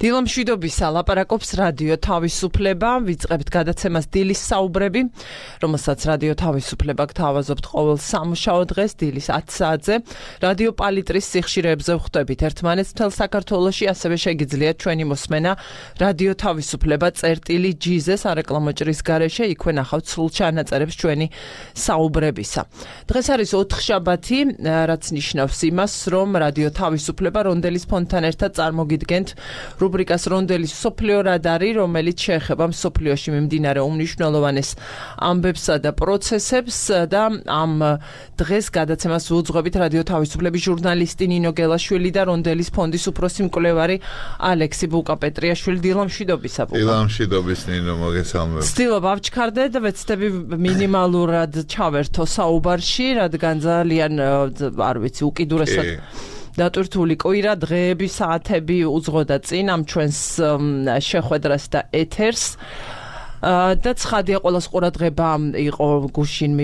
დილა მშვიდობისა, ლაპარაკობს რადიო თავისუფლება, ვიწყებთ გადაცემას დილის საუბრები, რომელსაც რადიო თავისუფლება გთავაზობთ ყოველ სამუშაო დღეს დილის 10 საათზე. რადიო პალიტრის სიხშირეებზე ვხვდებით ერთმანეთს მთელ საქართველოში, ასევე შეგიძლიათ ჩვენი მოსმენა რადიო თავისუფლება წერტილი.gz სარეკლამო ჭრის გარეშე, იქვე ნახავთ სრულ ჩანაწერებს ჩვენი საუბრებისა. დღეს არის 4 შაბათი, რაც ნიშნავს იმას, რომ რადიო თავისუფლება რონდელის ფონდთან ერთად წარმოგიდგენთ რუბრიკას რონდელის მსოფლიო რადარი, რომელიც შეეხება მსოფლიოში მიმდინარე უმნიშვნელოვანეს ამბებსა და პროცესებს და ამ დღეს გადაცემას ვუძღვებით რადიო თავისუფლების ჟურნალისტი ნინო გელაშვილი და რონდელის ფონდის უფროსი მკვლევარი ალექსი ბუკა-პეტრიაშვილი. დილა მშვიდობისა. დილა მშვიდობის ნინო, მოგესალმებით. ვცდილობ ავჩქარდე და ვეცდები მინიმალურად ჩავერთო საუბარში, რადგან ძალიან არ ვიცი, უკიდურესად დატვირთული კვირა, დღეები, საათები უძღოდა წინ ამ ჩვენს შეხვედრას და ეთერს. და ცხადია, ყველას ყურადღება იყო გუშინ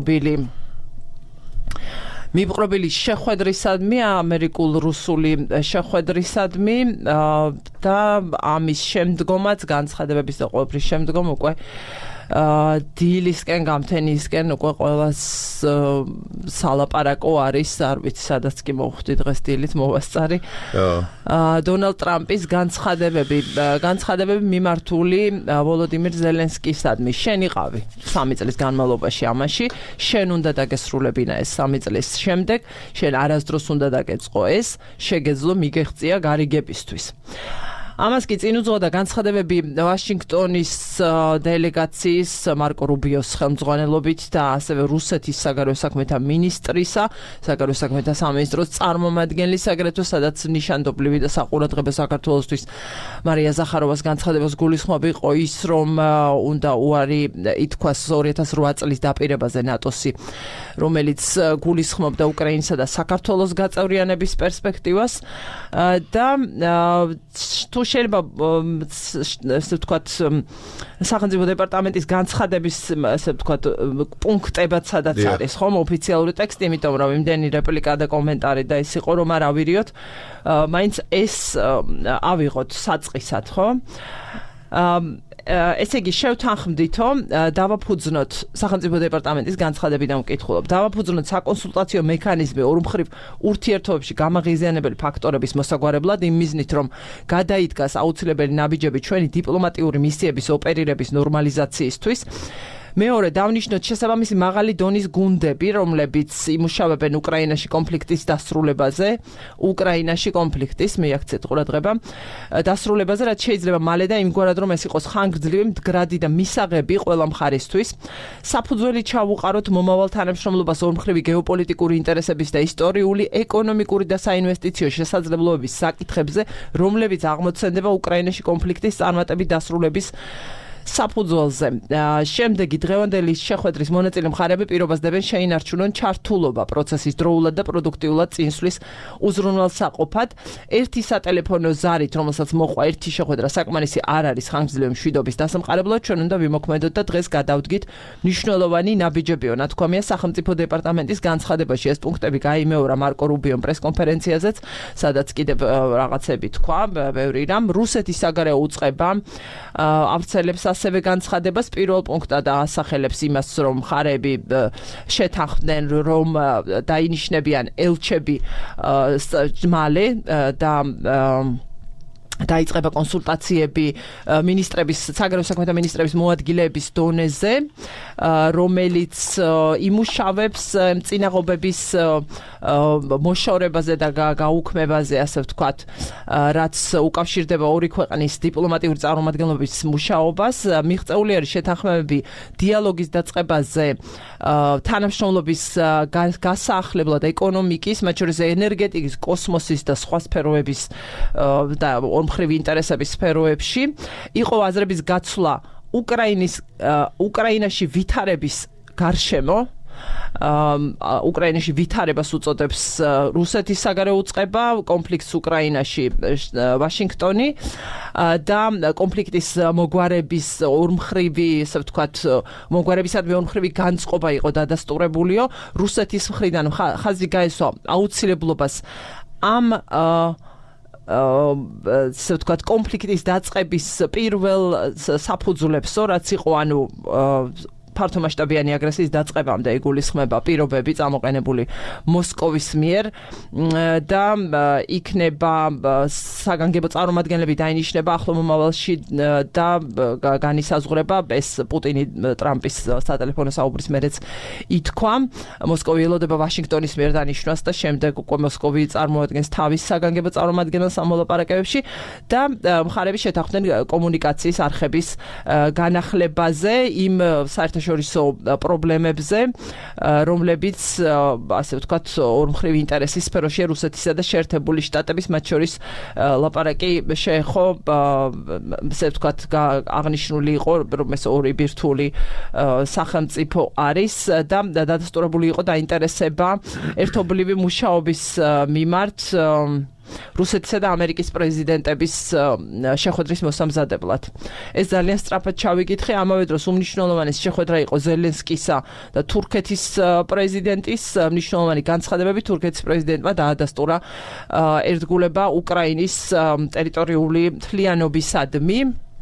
მიპყრობილი შეხვედრისადმი, ამერიკულ-რუსული შეხვედრისადმი და ამის შემდგომაც, განცხადებების და ყველაფრის შემდგომ უკვე დილისკენ, გამთენისკენ უკვე ყველას სალაპარაკო არის, არ ვიცი, სადაც კი მოვხვდი დღეს დილით მოვასწარი. დონალდ ტრამპის განცხადებები მიმართული ვოლოდიმირ ზელენსკისადმი. შენ იყავი 3 წლის განმავლობაში ამაში, შენ უნდა დაგესრულებინა ეს 3 წლის შემდეგ, შენ არასდროს უნდა დაგეწყო ეს, შეგეძლო მიგეღწია გარიგებისთვის. ამას კი წინ უძღოდა განცხადებები ვაშინგტონის დელეგაციის მარკო რუბიოს ხელმძღვანელობით და ასევე რუსეთის საგარეო საქმეთა მინისტრისა, საგარეო საქმეთა სამინისტროს წარმომადგენლის, აგრეთვე სადაც ნიშანდობლივი და საყურადღებო საქართველოსთვის მარია ზახაროვას განცხადებას გულისხმობ იყო ის, რომ უნდა უარი ითქვას 2008 წლის დაპირებაზე ნატოსი, რომელიც გულისხმობდა უკრაინისა და საქართველოს გაწევრიანების პერსპექტივას და თუ შეიძლება ესე ვთქვათ სახელმწიფო დეპარტამენტის განცხადების ესე ვთქვათ პუნქტებად სადაც არის ხომ ოფიციალური ტექსტი, იმიტომ რომ იმდენი რეპლიკა და კომენტარი და ის იყო რომ არ ავირიოთ, მაინც ეს ავიღოთ საწყისად, ხო? ესე იგი შევთანხმდითო, დავაფუძნოთ სახელმწიფო დეპარტამენტის განცხადებიდან ვკითხულობ. დავაფუძნოთ საკონსულტაციო მექანიზმი ორმხრივ ურთიერთობებში გამაღიზიანებელი ფაქტორების მოსაგვარებლად იმ მიზნით, რომ გადაიდგას აუცილებელი ნაბიჯები ჩვენი დიპლომატიური მისიების ოპერირების ნორმალიზაციისთვის. მეორე, დავნიშნოთ შესაბამისი მაღალი დონის გუნდები, რომლებიც იმუშავებენ უკრაინაში კონფლიქტის დასრულებაზე, მიაქცეთ ყურადღება, დასრულებაზე, რაც შეიძლება მალე და იმგვარად, რომ ეს იყოს ხანგრძლივი, მდგრადი და მისაღები ყველა მხარისთვის. საფუძველი ჩავუყაროთ მომავალ თანამშრომლობას ორმხრივი გეოპოლიტიკური ინტერესების და ისტორიული, ეკონომიკური და საინვესტიციო შესაძლებლობების საკითხებზე, რომლებიც აღმოცენდება უკრაინაში კონფლიქტის წარმატებით დასრულების საფუძველზე. შემდეგი დღევანდელი შეხვედრის მონაწილე მხარეები პირობას დებენ შეინარჩუნონ ჩართულობა პროცესის დროულად და პროდუქტიულად წინსვლის უზრუნველსაყოფად. ერთი სატელეფონო ზარით, რომელსაც მოყვა ერთი შეხვედრა, საკმარისი არ არის ხანგრძლივი მშვიდობის დასამყარებლად, ჩვენ უნდა ვიმოქმედოთ და დღეს გადავდგით მნიშვნელოვანი ნაბიჯებიო. ნათქვამია სახელმწიფო დეპარტამენტის განცხადებაში. ეს პუნქტები გაიმეორა მარკო რუბიომ პრესკონფერენციაზეც, სადაც კიდევ რაღაცები თქვა, ბევრი რამ. რუსეთის საგარეო უწყება ავრცელებს ასევე განცხადებას პირველ პუნქტად ასახელებს იმას, რომ მხარეები შეთანხმდნენ, რომ დაინიშნებიან ელჩები მალე და დაიწყება კონსულტაციები საგარეო საქმეთა მინისტრების მოადგილეების დონეზე, რომელიც იმუშავებს წინაღობების მოშორებაზე და გაუქმებაზე, ასე ვთქვათ, რაც უკავშირდება ორი ქვეყნის დიპლომატიური წარმომადგენლობის მუშაობას. მიღწეული არის შეთანხმებები დიალოგის დაწყებაზე, თანამშრომლობის გასაახლებლად ეკონომიკის, მათ შორის ენერგეტიკის, კოსმოსის და სხვა სფეროების და ორმხრივი ინტერესების სფეროებში. იყო აზრების გაცვლა უკრაინაში ვითარების გარშემო, უკრაინაში ვითარებას უწოდებს რუსეთის საგარეო უწყება, კონფლიქტს უკრაინაში ვაშინგტონი და კონფლიქტის მოგვარების ორმხრივი, ასე ვთქვათ, მოგვარებისადმი ორმხრივი განწყობა იყო დადასტურებულიო. რუსეთის მხრიდან ხაზი გაესვა აუცილებლობას ამ ასე ვთქვათ, კონფლიქტის დაწყების პირველ საფუძვლებს, რაც იყო, ანუ ფართომასშტაბიანი აგრესიის დაწყებამდე იგულისხმება პირობები წამოყენებული მოსკოვის მიერ და იქნება საგანგებო წარმომადგენლები დაინიშნება ახლო მომავალში და განისაზღვრება ეს პუტინი ტრამპის სატელეფონო საუბრის მერეც ითქვა მოსკოვი ელოდება ვაშინგტონის მიერ დანიშნვას და შემდეგ უკვე მოსკოვი წარმოადგენს თავის საგანგებო წარმომადგენელს ამ მოლაპარაკებებში და მხარები შეთანხმდნენ კომუნიკაციის არხების განახლებაზე იმ საერთაშორისო პრობლემებზე, რომლებიც, ასე ვთქვათ, ორმხრივი ინტერესის სფეროშია რუსეთისა და შეერთებული შტატების, მათ შორის ლაპარაკი შეეხო, ასე ვთქვათ, აღნიშნული იყო, რომ ეს ორი ბირთვული სახელმწიფო არის და დადასტურებული იყო დაინტერესება ერთობლივი მუშაობის მიმართ რუსეთისა და ამერიკის პრეზიდენტების შეხვედრის მოსამზადებლად. ეს ძალიან სწრაფად ჩავიკითხე, ამავე დროს უმნიშვნელოვანი შეხვედრა იყო ზელენსკისა და თურქეთის პრეზიდენტის, მნიშვნელოვანი განცხადებები თურქეთის პრეზიდენტმა დაადასტურა ერთგულება უკრაინის ტერიტორიული მთლიანობისადმი.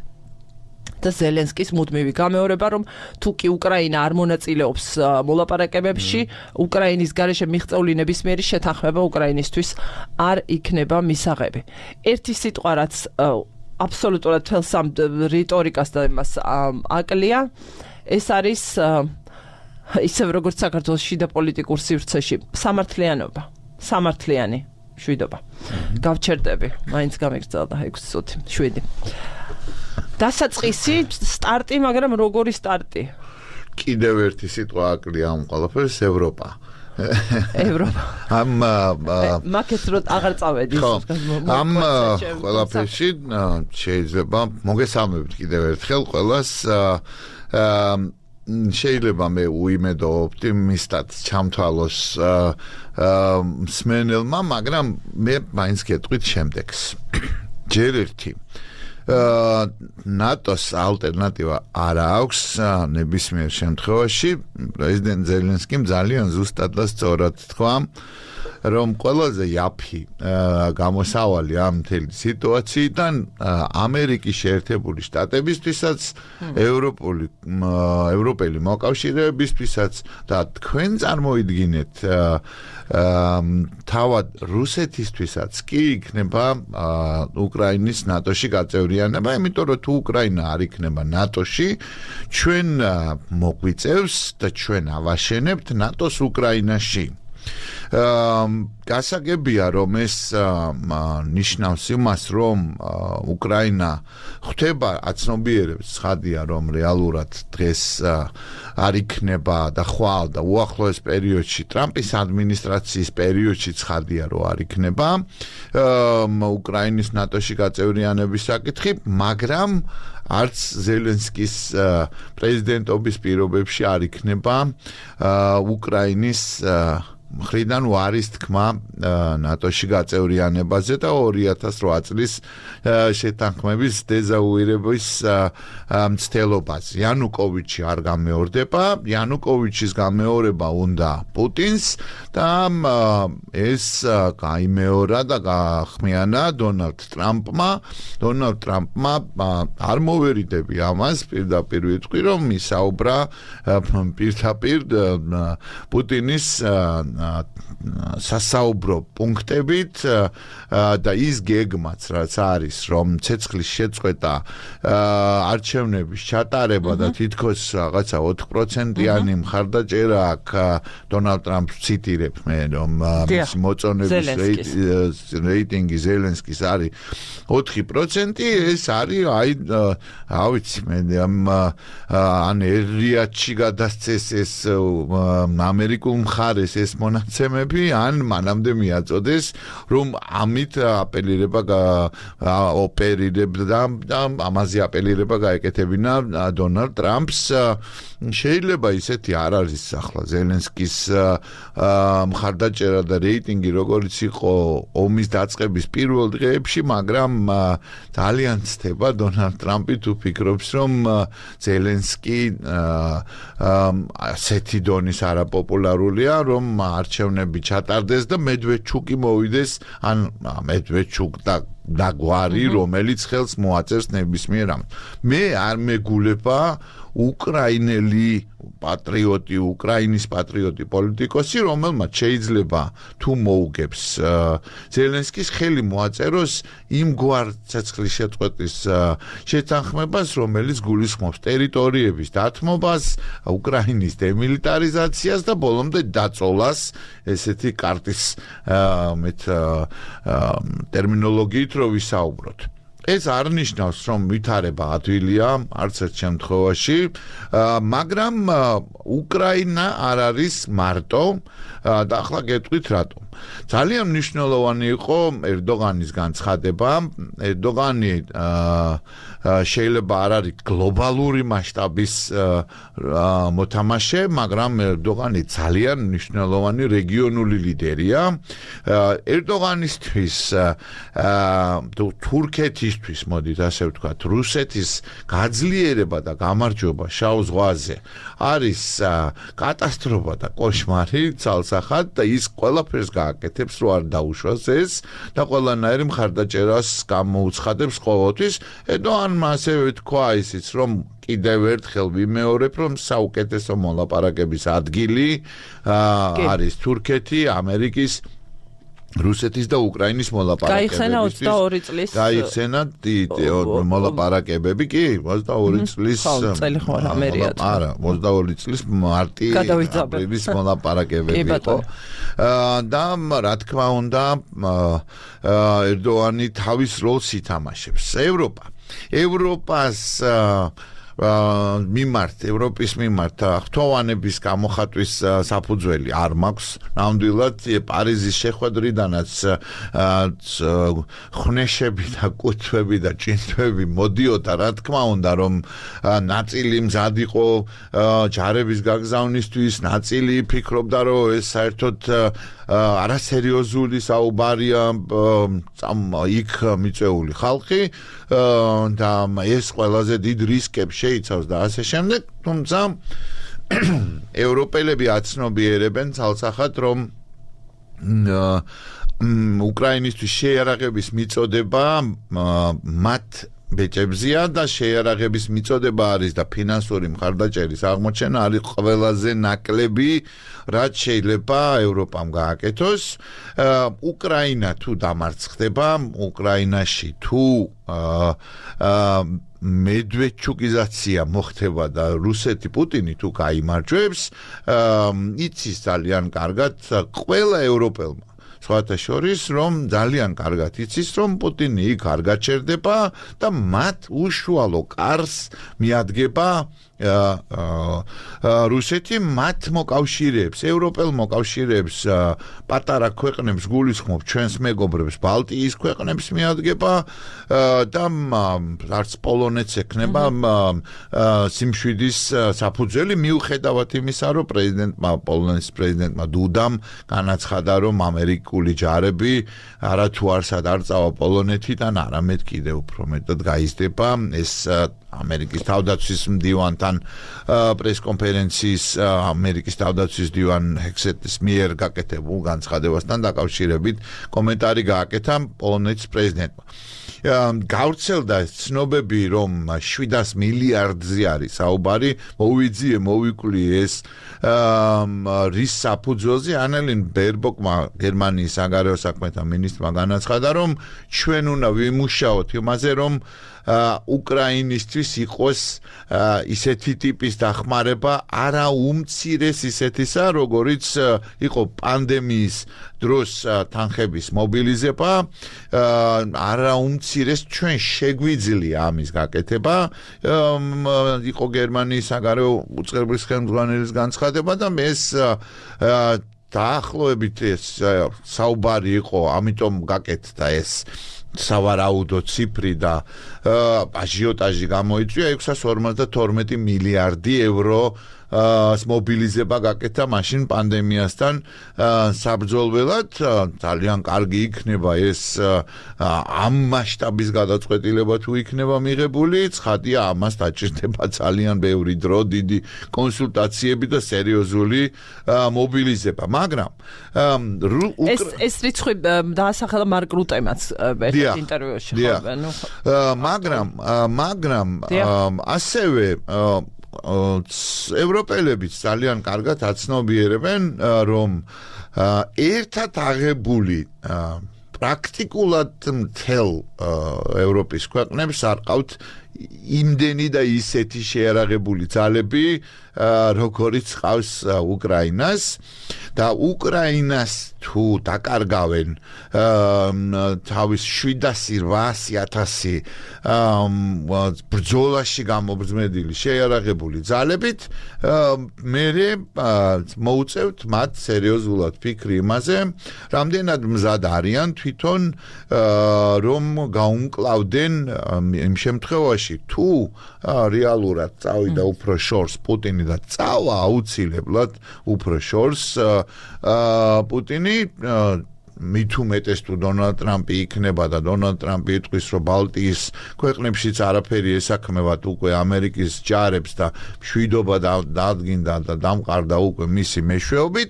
და ზელენსკის მუდმივი გამეორება, რომ თუ კი უკრაინა არ მონაწილეობს მოლაპარაკებებში, უკრაინის გარეშე მიღწეული ნებისმიერი შეთანხმება უკრაინისთვის არ იქნება მისაღები. ერთი სიტყვა, რაც აბსოლუტურად თელს ამ რიტორიკას და იმას აკლია, ეს არის ისევ როგორც საქართველოს შიდა პოლიტიკურ სივრცეში სამართლიანობა, სამართლიანი შვიდობა. გავჩერდები, მაინც გამიგრძელდა 6 წუთი, 7. დასაწყისი სტარტი, მაგრამ როგორი სტარტი? კიდევ ერთი სიტყვა აკლია ამ ყველაფერს, ევროპა. ევროპა. მაკეთ რო აღარ წავედი. ამ ყველაფერში შეიძლება მოგესალმებით კიდევ ერთხელ ყველას შეიძლება მე უიმედო ოპტიმისტად ჩამთვალოს მსმენელმა, მაგრამ მე მაინც გეტყვით შემდეგს. ჯერ ერთი ნატოს ალტერნატივა არ აქვს ნებისმიერ შემთხვევაში. პრეზიდენტ ზელენსკიმ ძალიან ზუსტად და სწორად თქვა, რომ ყველაზე იაფი გამოსავალი ამ მთელი სიტუაციიდან ამერიკის შეერთებული შტატებისთვისაც, ევროპელი მოკავშირეებისთვისაც და თქვენ წარმოიდგინეთ თავად რუსეთისთვისაც კი იქნება უკრაინის ნატოში გაწევრიანება, იმიტომ რომ თუ უკრაინა არ იქნება ნატოში, ჩვენ მოგვიწევს და ჩვენ ავაშენებთ ნატოს უკრაინაში. გასაგებია, რომ ეს ნიშნავს იმას, რომ უკრაინა ხვდება აცნობიერებს, ცხადია, რომ რეალურად დღეს არ იქნება და ხვალ და უახლოეს პერიოდში, ტრამპის ადმინისტრაციის პერიოდში ცხადია, რომ არ იქნება უკრაინის ნატოში გაწევრიანების საკითხი, მაგრამ არც ზელენსკის პრეზიდენტობის პირობებში არ იქნება უკრაინის მხრიდან უარის თქმა ნატოში გაწევრიანებაზე და 2008 წლის შეთანხმების დეზავუირების მცდელობაზე. იანუკოვიჩი არ გამეორდება, იანუკოვიჩის გამეორება უნდა პუტინს და ეს გაიმეორა და გაახმიანა დონალდ ტრამპმა. დონალდ ტრამპმა არ მოვერიდები ამას, პირდაპირ ვიტყვი, რომ ისაუბრა პირდაპირ პუტინის სასაუბრო პუნქტებით და ის გეგმაც რაც არის, რომ ცეცხლის შეწყვეტა, არჩევნების ჩატარება და თითქოს რაღაცა 4%-იანი მხარდაჭერა აქვს დონალდ ტრამპს ციტირებ მე, რომ მისი მოწონების რეიტინგი ზელენსკის არის 4%, ეს არის ავიცი მე ან რიადში გადასცეს ეს ამერიკულ მხარეს ეს მონაცემები, ან მანამდე მიაწოდეს, რომ ამით ოპერირება და ამაზე ოპერირება გაეკეთებინა დონალდ ტრამპს. შეიძლება ისეთი არ არის ახლა ზელენსკის მხარდაჭერა და რეიტინგი როგორც იყო ომის დაწყების პირველ დღეებში, მაგრამ ძალიან ცდება დონალდ ტრამპი თუ ფიქრობს, რომ ზელენსკი ასეთი დონის არაპოპულარულია, რომ არჩევნები ჩატარდეს და მედვედჩუკი მოვიდეს, ან მედვედჩუკ და გვარი, რომელიც ხელს მოაწერს ნებისმიერ ამ. მე არ მეგულება უკრაინელი პატრიოტი, უკრაინის პატრიოტი პოლიტიკოსი, რომელმაც შეიძლება თუ მოუგებს ზელენსკის ხელი მოაწეროს იმგვარ ცეცხლის შეწყვეტის შეთანხმებას, რომელიც გულისხმობს ტერიტორიების დათმობას, უკრაინის დემილიტარიზაციას და ბოლომდე დაწოლას, ესეთი კარტის ტერმინოლოგიით რო ვისაუბროთ. ეს არ ნიშნავს, რომ ვითარება ადვილია, არც ერთ შემთხვევაში, მაგრამ უკრაინა არ არის მარტო და ახლა გეტყვით რატომ. ძალიან მნიშვნელოვანი იყო ერდოღანის განცხადება. ერდოღანი შეიძლება არ არის გლობალური მასშტაბის მოთამაშე, მაგრამ ერდოღანი ძალიან მნიშვნელოვანი რეგიონული ლიდერია. ერდოღანისთვის თურქეთისთვის, მოდით ასე ვთქვათ, რუსეთის გაძლიერება და გამარჯვება შავ ზღვაზე არის კატასტროფა და კოშმარი ცალსახად და ის ყველაფერს გააკეთებს, რომ არ დაუშვას ეს და ყველანაირი მხარდაჭერას გამოუცხადებს ყოველთვის. ერდოღანმა ასევე თქვა ისიც, რომ კიდევ ერთხელ ვიმეორებ, რომ საუკეთესო მოლაპარაკების ადგილი არის თურქეთი, ამერიკის, რუსეთის და უკრაინის მოლაპარაკებები. გაიხსენა 22 წლის. გაიხსენა მოლაპარაკებები, კი, 22 წლის. წელი ხო არ ამერია. არა, 22 წლის მარტი აპრილის მოლაპარაკებები იყო. და რა თქმა უნდა, ერდოღანი თავის როლს ითამაშებს. ევროპას ევროპის მიმართ ხთოვანების გამოხატვის საფუძველი არ მაქვს. ნამდვილად პარიზის შეხვედრიდანაც ხნეშები და კუთვები და ჭინთვები მოდიოდა, რა თქმა უნდა, რომ ნაწილი მზად იყო ჯარების გაგზავნისთვის, ნაწილი ფიქრობდა, რომ ეს საერთოდ არასერიოზული საუბარია იქ მიწვეული ხალხი და ეს ყველაზე დიდ რისკებს შეიცავს და ასე შემდეგ, თუმცა ევროპელები აცნობიერებენ ცალსახად, რომ უკრაინისთვის შეიარაღების მიწოდება მათ ბეჭებზია და შეიარაღების მიწოდება არის და ფინანსური მხარდაჭერის აღმოჩენა არის ყველაზე ნაკლები, რაც შეიძლება ევროპამ გააკეთოს. უკრაინა თუ დამარცხდება, უკრაინაში თუ მედვედჩუკიზაცია მოხდება და რუსეთი პუტინი თუ გაიმარჯვებს, იცის ძალიან კარგად ყველა ევროპელმა. სხვათა შორის, რომ ძალიან კარგად იცის, რომ პუტინი იქ არ გაჩერდება და მათ უშუალო კარს მიადგება რუსეთი, მათ მოკავშირეებს, ევროპელ მოკავშირეებს, პატარა ქვეყნებს გულისხმობ ჩვენს მეგობრებს, ბალტიის ქვეყნებს მიადგება და არც პოლონეთს ექნება სიმშვიდის საფუძველი, მიუხედავად იმისა, რომ პოლონეთის პრეზიდენტმა დუდამ განაცხადა, რომ ამერიკული ჯარები არათუ არსად არ წავა პოლონეთიდან, არამედ კიდევ უფრო მეტად გაიზრდება. ეს ამერიკის თავდაცვის მდივანთან პრესკონფერენციის ამერიკის თავდაცვის მდივან ჰექსეტის მიერ გაკეთებულ განცხადებასთან დაკავშირებით კომენტარი გააკეთა პოლონეთის პრეზიდენტმა. გავრცელდა ცნობები, რომ 700 მილიარდზე არის საუბარი, მოვიკვლიე ეს რის საფუძველზე. ანელინ ბერბოკმა, გერმანიის საგარეო საქმეთა მინისტრმა განაცხადა, რომ ჩვენ უნდა ვიმუშაოთ იმაზე, რომ უკრაინისთვის იყოს ისეთი ტიპის დახმარება, არა უმცირეს ისეთისა, როგორიც იყო პანდემიის დროს თანხების მობილიზება, არა უმცირეს ჩვენ შეგვიძლია ამის გაკეთება. იყო გერმანიის საგარეო უწყებლის ხელმძღვანელის განცხადება და ეს დაახლოებით ეს საუბარი იყო, ამიტომ გაკეთდა ეს სავარაუდო ციფრი და აჟიოტაჟი გამოიწვია 652 მილიარდი ევრო მობილიზება გაკეთა მაშინ პანდემიასთან საბრძოლველად ძალიან კარგი იქნება ეს ამ მასშტაბის გადაწყვეტილება თუ იქნება მიღებული ცხადია ამას დაჭირდება ძალიან ბევრი დრო დიდი კონსულტაციები და სერიოზული მობილიზება მაგრამ ეს რიცხვი დაასახელა მარკ რუტემაც ერთ ინტერვიუში მაგრამ ასევე ევროპელებიც ძალიან კარგად აცნობიერებენ რომ ერთად აღებული პრაქტიკულად მთელ ევროპის ქვეყნებს არ ყავთ იმდენი და ისეთი შეარაღებული ძალები როგორიც ყავს უკრაინას და უკრაინას თუ დაკარგავენ თავის 700-800 ბრძოლაში გამობრძმედილი შეარაღებული ძალებით მერე მოუწევთ მათ სერიოზულად ფიქრი იმაზე რამდენად მზად არიან თვითონ რომ გაუმკლავდნენ იმ შემთხვევაში თუ რეალურად წავიდა უფრო შორს პუტინი და წავა აუცილებლად უფრო შორს პუტინი მით უმეტეს თუ დონალდ ტრამპი იქნება და დონალდ ტრამპი იტყვის რომ ბალტიის ქვეყნებშიც არაფერი ესაქმებათ უკვე ამერიკის ჯარებს და მშვიდობა დადგინდა და დამყარდა უკვე მისი მეშვეობით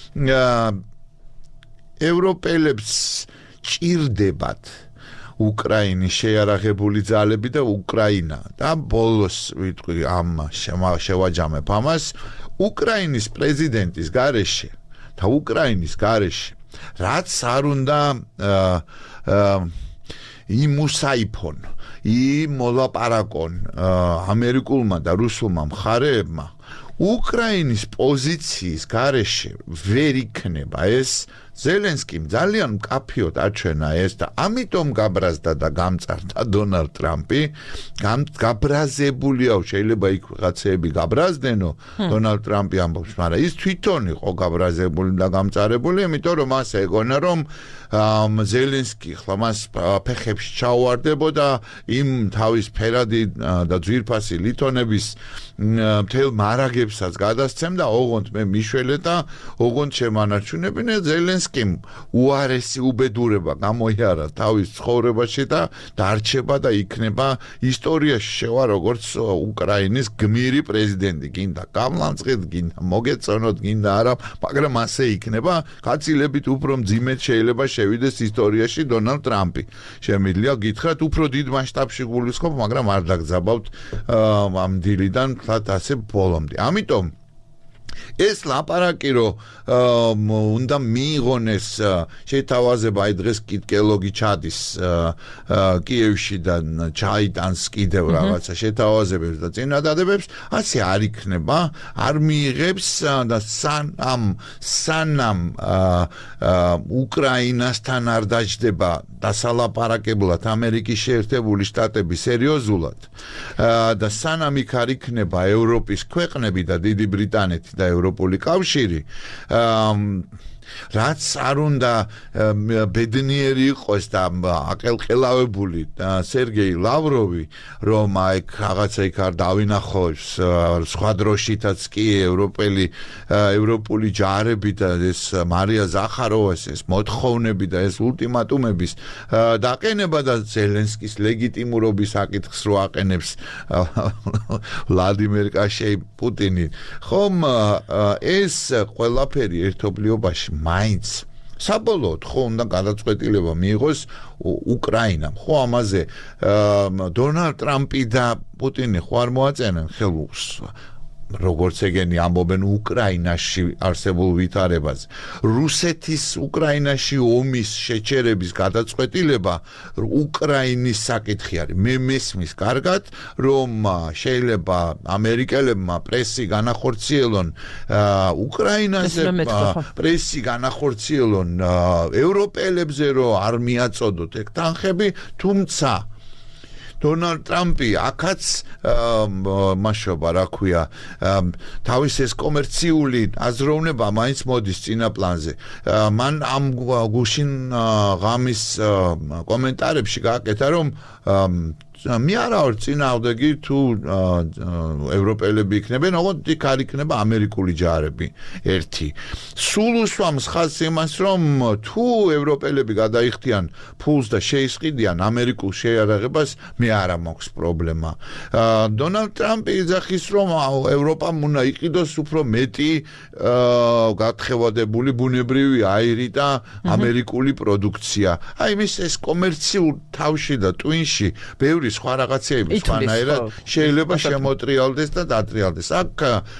ევროპელებს ჭირდებათ უკრაინის შეარაღებული ძალები და უკრაინა და ბოლოს ვიტყვი ამ შევაჯამებ ამას უკრაინის პრეზიდენტის გარეშე და უკრაინის გარეშე რაც არ უნდა იმუსაიფონ იმოლაპარაკონ ამერიკულმა და რუსულმა მხარეებმა უკრაინის პოზიციის გარეშე ვერ იქნება ეს ზელენსკიმ ძალიან მკაფიოდ აჩვენა ეს და ამიტომ გაბრაზდა და გამწარდა დონალდ ტრამპი გაბრაზებულია შეიძლება იქ რაღაცეები გაბრაზდენო დონალდ ტრამპი ამბობს მაგრამ ის თვითონ იყო გაბრაზებული და გამწარებული იმიტომ რომ მას ეგონა რომ ზელენსკი ხლა მას ფეხებში ჩაუვარდებოდა იმ თავის ფერადი და ძვირფასი ლითონების მთელ მარაგებსაც გადასცემდა ოღონდ მე მიშველე და ოღონდ შემანარჩუნებინე ზელენსკიმ უარესი უბედურება გამოიარა თავის ცხოვრებაში და დარჩება და იქნება ისტორიაში შევა როგორც უკრაინის გმირი პრეზიდენტი გინდა გამლანძღეთ გინდა მოგეწონოთ გინდა არა მაგრამ ასე იქნება გაცილებით უფრო მძიმედ შეიძლება შევიდეს ისტორიაში დონალდ ტრამპი შემიძლია გითხრათ უფრო დიდ მასშტაბში გულისხმობ მაგრამ არ დაგძაბავთ ამ დილიდან თათ ასე ბოლომდე ამიტომ ეს ლაპარაკი რომ უნდა მიიღონ ეს შეთავაზება აი დღეს კელოგი ჩადის კიევში და ჩაიტანს კიდევ რაღაცა შეთავაზებებს და წინადადებებს ასე არ იქნება არ მიიღებს და სანამ უკრაინასთან არ დაჯდება დასალაპარაკებლად ამერიკის შეერთებული შტატები სერიოზულად და სანამ იქ არ იქნება ევროპის ქვეყნები და დიდი ბრიტანეთი და ევროპული კავშირი რაც არ უნდა ბედნიერი იყოს და აკელყელავებული სერგეი ლავროვი რომ აი რაღაცა იქ არ დავინახოს სხვა დროშითაც კი ევროპული ჯარები და ეს მარია ზახაროვას ეს მოთხოვნები და ეს ულტიმატუმების დაყენება და ზელენსკის ლეგიტიმურობის საკითხს რო აყენებს ვლადიმერ კაშეი პუტინი ხომ ეს ყველაფერი ერთობლიობაში მაინც საბოლოოდ ხო უნდა გადაწყვეტილება მიიღოს უკრაინამ ხო ამაზე დონალდ ტრამპი და პუტინი ხო არ მოაწენენ ხელს როგორც ეგენი ამბობენ უკრაინაში არსებულ ვითარებას რუსეთის უკრაინაში ომის შეჩერების გადაწყვეტილება უკრაინის საკითხი არის მე მესმის კარგად რომ შეიძლება ამერიკელებმა პრესი განახორციელონ უკრაინაზე პრესი განახორციელონ ევროპელებზე რომ არ მიაწოდოთ ეგ თანხები დონალდ ტრამპი აქაც მაშობა რა ქვია თავის ეს კომერციული აზროვნება მაინც მოდის წინა პლანზე მან ამ გუშინ ღამის კომენტარებში გააკეთა რომ მე არა ვარ წინააღმდეგი თუ ევროპელები იქნებენ, ოღონდ იქ არ იქნება ამერიკული ჯარები ერთი. სულ უსვამს ხაზს იმას, რომ თუ ევროპელები გადაიხდიან ფულს და შეისყიდიან ამერიკულ შეიარაღებას, მე არა მაქვს პრობლემა. დონალდ ტრამპი იძახის, რომ ევროპამ უნდა იყიდოს უფრო მეტი გათხევადებული ბუნებრივი აირი და ამერიკული პროდუქცია. აი მის ეს კომერციულ თავში და ტვინში ბევრი სხვა რაღაცეები სხვანაირად შეიძლება შემოტრიალდეს და დატრიალდეს. აქ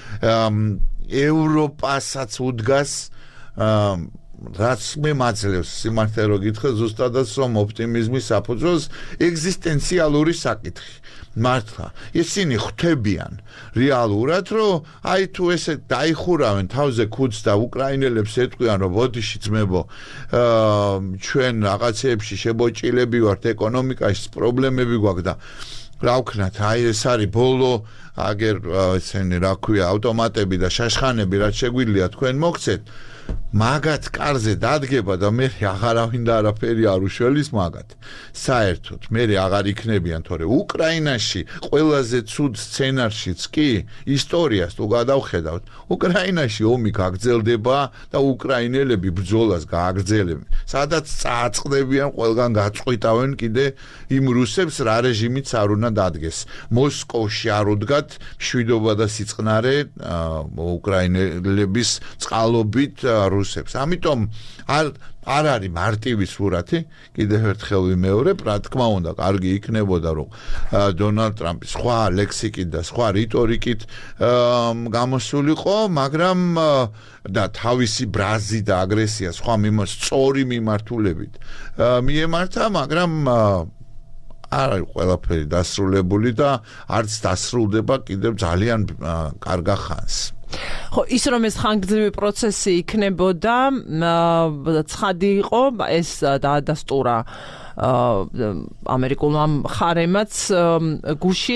ევროპასაც უდგას რაც მე მაძლევს სიმართლე რო გითხრა ზუსტადაც რომ ოპტიმიზმის საფუძველს ეგზისტენციალური საკითხი. მართლა ისინი ხვდებიან რეალურად რომ აი თუ ესე დაიხურავენ თავზე ქუდს და უკრაინელებს ეტყვიან რომ ბოდიში ძმებო ჩვენ რაღაცეებში შებოჭილები ვართ ეკონომიკაში პრობლემები გვაქვს და რა ვქნათ აი ეს არის ბოლო აგერ ესენი რა ქვია ავტომატები და შაშხანები რაც შეგვიძლია თქვენ მოგცეთ მაგათ კარზე დადგება და მე აღარავინ და არაფერი არ უშველის მაგათ საერთოდ მე აღარ იქნებიან თორე უკრაინაში ყველაზე ცუდ სცენარშიც კი ისტორიას თუ გადავხედავთ უკრაინაში ომი გაგრძელდება და უკრაინელები ბრძოლას გააგრძელებენ სადაც წააწყდებიან ყველგან გაწყვიტავენ კიდე იმ რუსებს რა რეჟიმიც არ უნდა დადგეს მოსკოვში არ უდგათ მშვიდობა და სიწყნარე უკრაინელების წყალობით რუსებს. ამიტომ არ არის მარტივი სურათი, კიდევ ერთხელ ვიმეორებ, რა თქმა უნდა, კარგი იქნებოდა რომ დონალდ ტრამპი სხვა ლექსიკით და სხვა რიტორიკით გამოსულიყო, მაგრამ და თავისი ბრაზი და აგრესია სხვა სწორი მიმართულებით მიემართა, მაგრამ არ არის ყველაფერი დასრულებული და არც დასრულდება კიდევ ძალიან კარგა ხანს. ხო ის რომ ეს ხანგრძლივი პროცესი იქნებოდა ცხადი იყო ეს დაადასტურა ამერიკულმა მხარემაც გუშინ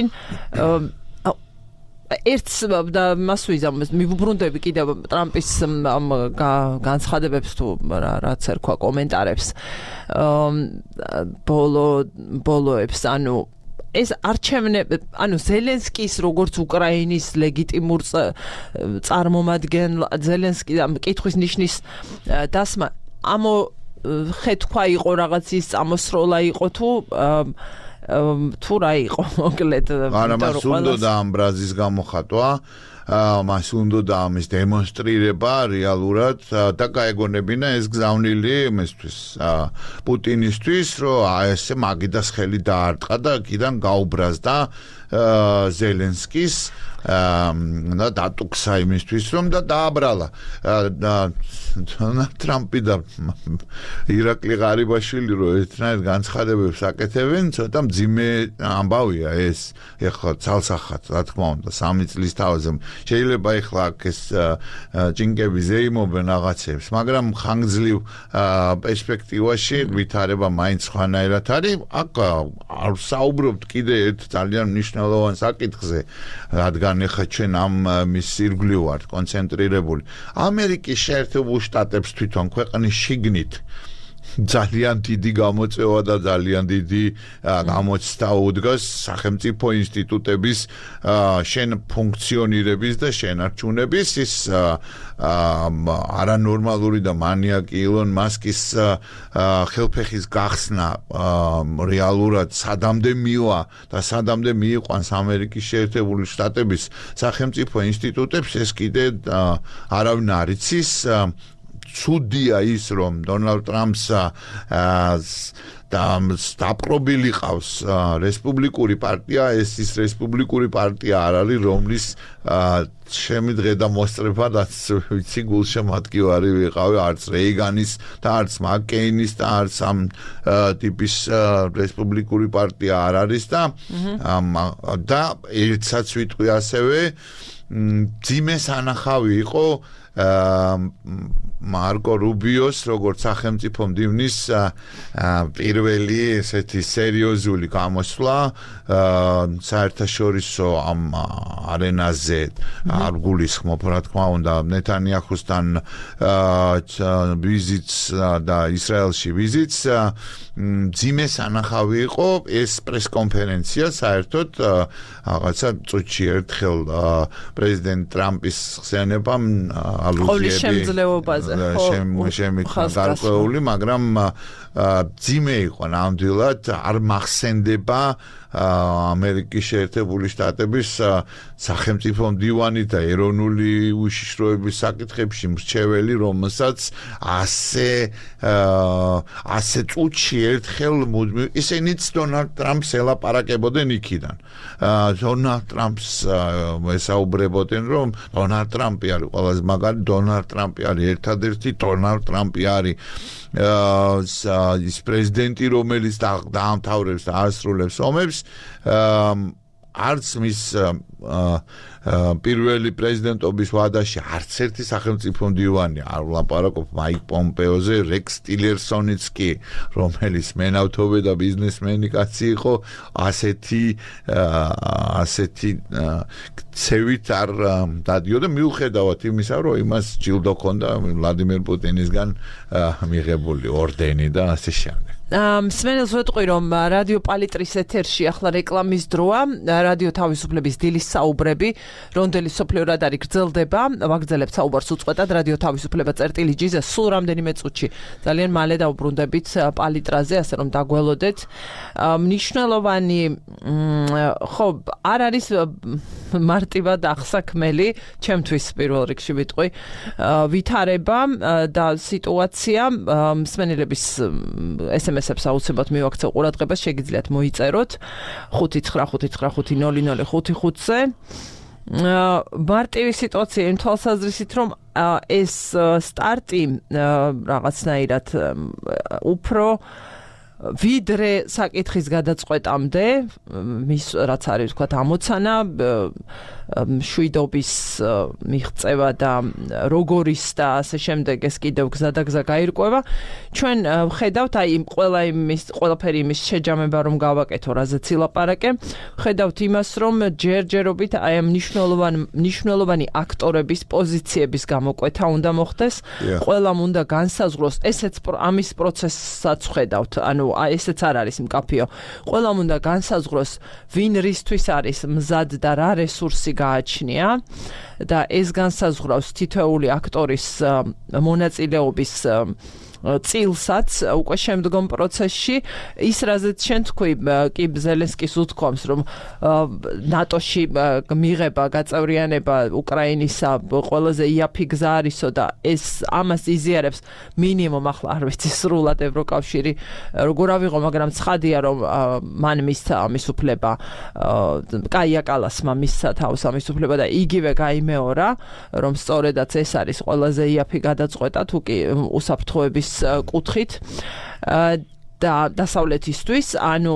ერთს და მას ვიზამს მივუბრუნდები კიდევ ტრამპის განცხადებებს თუ რაც ერქვა კომენტარებს ბოლოებს ანუ ეს არჩევნები ანუ ზელენსკის როგორც უკრაინის ლეგიტიმურ წარმომადგენელ ზელენსკი მკითხვის ნიშნის დასმა ამოხეთქვა იყო რაღაც ის წამოსროლა იყო თუ რა იყო მოკლედ არა მას უნდა ამ ბრაზის გამოხატვა მას უნდა ამის დემონსტრირება რეალურად და გაეგონებინა ეს გზავნილი იმისთვის პუტინისთვის რომ ესე მაგიდას ხელი დაარტყა და კიდან გაუბრაზდა ზელენსკის და დატუქსა იმისთვის რომ და დააბრალა ტრამპი და ირაკლი ღარიბაშვილი რო ერთნაირად განცხადებებს აკეთებენ ცოტა მძიმე ამბავია ეს ეხლა ცალსახად რა თქმა უნდა 3 წლის თავზე შეიძლება ეხლა ეს ჭინკები ზეიმობენ რაღაცებს მაგრამ ხანგრძლივ პერსპექტივაში ვითარება მაინც სხვანაირად არის აქ არ საუბრობთ კიდე ერთ ძალიან მნიშვნელოვან საკითხზე რადგან ეხლა ჩვენ ამ მის ირგვლივ ვართ კონცენტრირებული ამერიკის შეერთებულ შტატებს თვითონ ქვეყნის შიგნით ძალიან დიდი გამოწვევა და ძალიან დიდი გამოცდა უდგას სახელმწიფო ინსტიტუტების ფუნქციონირების და შენარჩუნების ის არანორმალური და მანიაკი ილონ მასკის ხელფეხის გახსნა რეალურად სადამდე მივა და სადამდე მიიყვანს ამერიკის შეერთებული შტატების სახელმწიფო ინსტიტუტებს ეს კიდე არავინ არ იცის ცუდია ის რომ დონალდ ტრამპს დაპყრობილი ყავს რესპუბლიკური პარტია ეს ის რესპუბლიკური პარტია არ არის რომლის ჩემი დღე და მოსწრება რაც ვიცი გულშემატკივარი ვიყავი არც რეიგანის და არც მაკკეინის და არც ამ ტიპის რესპუბლიკური პარტია არ არის და ერთსაც ვიტყვი ასევე ძიმე სანახავი იყო მარკო რუბიოს როგორც სახელმწიფო მდივნის პირველი ესეთი სერიოზული გამოსვლა საერთაშორისო ამ არენაზე არ გულისხმობ რა თქმა უნდა ნეთანიაჰუსთან ვიზიტს და ისრაელში ვიზიტს ძიმე სანახავი იყო ეს პრესკონფერენცია საერთოდ რაღაცა წუთში ერთხელ პრეზიდენტ ტრამპის ხსენებამ ალუზიები გარკვეული, მაგრამ ძიმე იყო ნამდვილად არ მახსენდება ამერიკის შეერთებული შტატების სახელმწიფო მდივანი და ეროვნული უშიშროების საკითხებში მრჩეველი, რომელსაც ასე წუთში ერთხელ ისინიც დონალდ ტრამპს ელაპარაკებოდნენ იქიდან. დონალდ ტრამპს ესაუბრებოდნენ, რომ დონალდ ტრამპი არის ყველაზე მაგარი, დონალდ ტრამპი არის ერთადერთი, დონალდ ტრამპი არის ის პრეზიდენტი, რომელიც დაამთავრებს და ასრულებს ომებს, არც მის პირველი პრეზიდენტობის ვადაში არც ერთი სახელმწიფო მდივანი არ ვლაპარაკობ მაიკ პომპეოზე, რექს ტილერსონიც კი, რომელიც მენავთობე და ბიზნესმენი კაცი იყო, ასეთი ცევით არ დადიოდა მიუხედავად იმისა, რომ იმას ჯილდო ჰქონდა ვლადიმერ პუტინისგან მიღებული ორდენი და ასე შემდეგ. მსმენელს ვეტყვი, რომ რადიო პალიტრის ეთერში ახლა რეკლამის დროა, რადიო თავისუფლების დილის საუბრები, რონდელი სოფლიო რადარი გრძელდება, ვაგრძელებთ საუბარს უწყვეტად რადიო თავისუფლება წერტილი-ჯიზე სულ რამდენიმე წუთში. ძალიან მალე დავუბრუნდებით პალიტრაზე, ასე რომ დაგველოდეთ. მნიშვნელოვანი ხო, არ არის მარტივად აღსაქმელი, ჩემთვის პირველ რიგში ვიტყვი, ვითარება და სიტუაცია მსმენელების SMS-ებს აუცილებლად მივაქცევ ყურადღებას, შეგიძლიათ მოიწეროთ 595550055-ზე. მარტივი სიტუაცია იმ თვალსაზრისით, რომ ეს სტარტი რაღაცნაირად უფრო ვიდრე საკითხის გადაწყვეტამდე, მის რაც არის ვთქვათ ამოცანა, მშვიდობის მიღწევა და როგორის და ასე შემდეგ ეს კიდევ გზა და გზა გაირკვევა. ჩვენ ვხედავთ აი ყველაფერი იმის შეჯამება რომ გავაკეთო, რაზეც ილაპარაკე. ვხედავთ იმას, რომ ჯერჯერობით აი ამ მნიშვნელოვანი აქტორების პოზიციების გამოკვეთა უნდა მოხდეს. ყველამ უნდა განსაზღვროს, ესეც ამის პროცესსაც ვხედავთ. ანუ ესეც არ არის მკაფიო. ყველამ უნდა განსაზღვროს, ვინ რისთვის არის მზად და რა რესურსი გააჩნია და ეს განსაზღვრავს თითოეული აქტორის მონაწილეობის წილსაც უკვე შემდგომ პროცესში. ის რაზეც შენ თქვი, კი ზელენსკის უთქვამს, რომ ნატოში მიღება, გაწევრიანება უკრაინისა ყველაზე იაფი გზა არისო და ეს ამას იზიარებს მინიმუმ, ახლა არ ვიცი სრულად ევროკავშირი როგორ ავიღო, მაგრამ ცხადია, რომ მან მისცა ამის უფლება, კაია კალასმა მისცა თავს ამის უფლება და იგივე გაიმეორა, რომ სწორედაც ეს არის ყველაზე იაფი გადაწყვეტა, თუ კი უსაფრთხოების კუთხით და დასავლეთისთვის, ანუ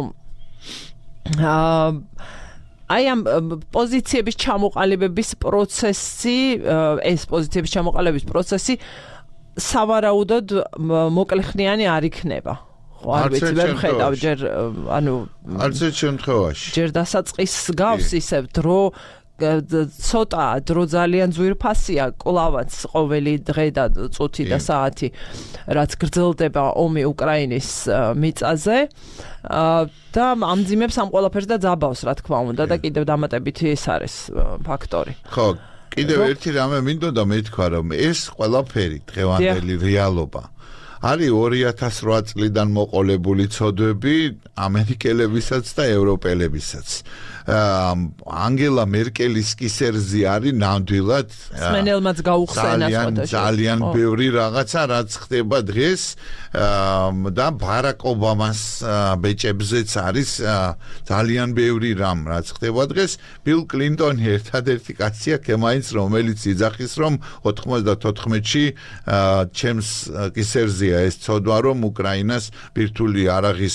აი ამ პოზიციების ჩამოყალიბების პროცესი, ეს პოზიციების ჩამოყალიბების პროცესი სავარაუდოდ მოკლეხნიანი არ იქნება. არ ვიცი, ვერ ვხედავ ჯერ, ანუ არც ერთ შემთხვევაში. ჯერ დასაწყის გავს ისევ დრო ცოტა დრო ძალიან ძვირფასია, კლავაც ყოველი დღე და წუთი და საათი, რაც გრძელდება ომი უკრაინის მიწაზე და ამძიმებს ამ ყველაფერს და ძაბავს, რა თქმა უნდა, და კიდევ დამატებითი ეს არის ფაქტორი. ხო, კიდევ ერთი რამე მინდოდა მეთქვა, რომ ეს ყველაფერი დღევანდელი რეალობა არის 2008 წლიდან მოყოლებული ცოდვები ამერიკელებისაც და ევროპელებისაც. ანგელა მერკელის კისერზე არის ნამდვილად სმენელმაც გაუხსენა ძალიან ბევრი რაღაცა რაც ხდება დღეს და ბარაკ ობამას ბეჭებზეც არის ძალიან ბევრი რამ რაც ხდება დღეს ბილ კლინტონი ერთადერთი კაცია კემაინც რომელიც იძახის რომ 94-ში ჩემს კისერზეა ეს ცოდვა რომ უკრაინას ბირთვული არაღის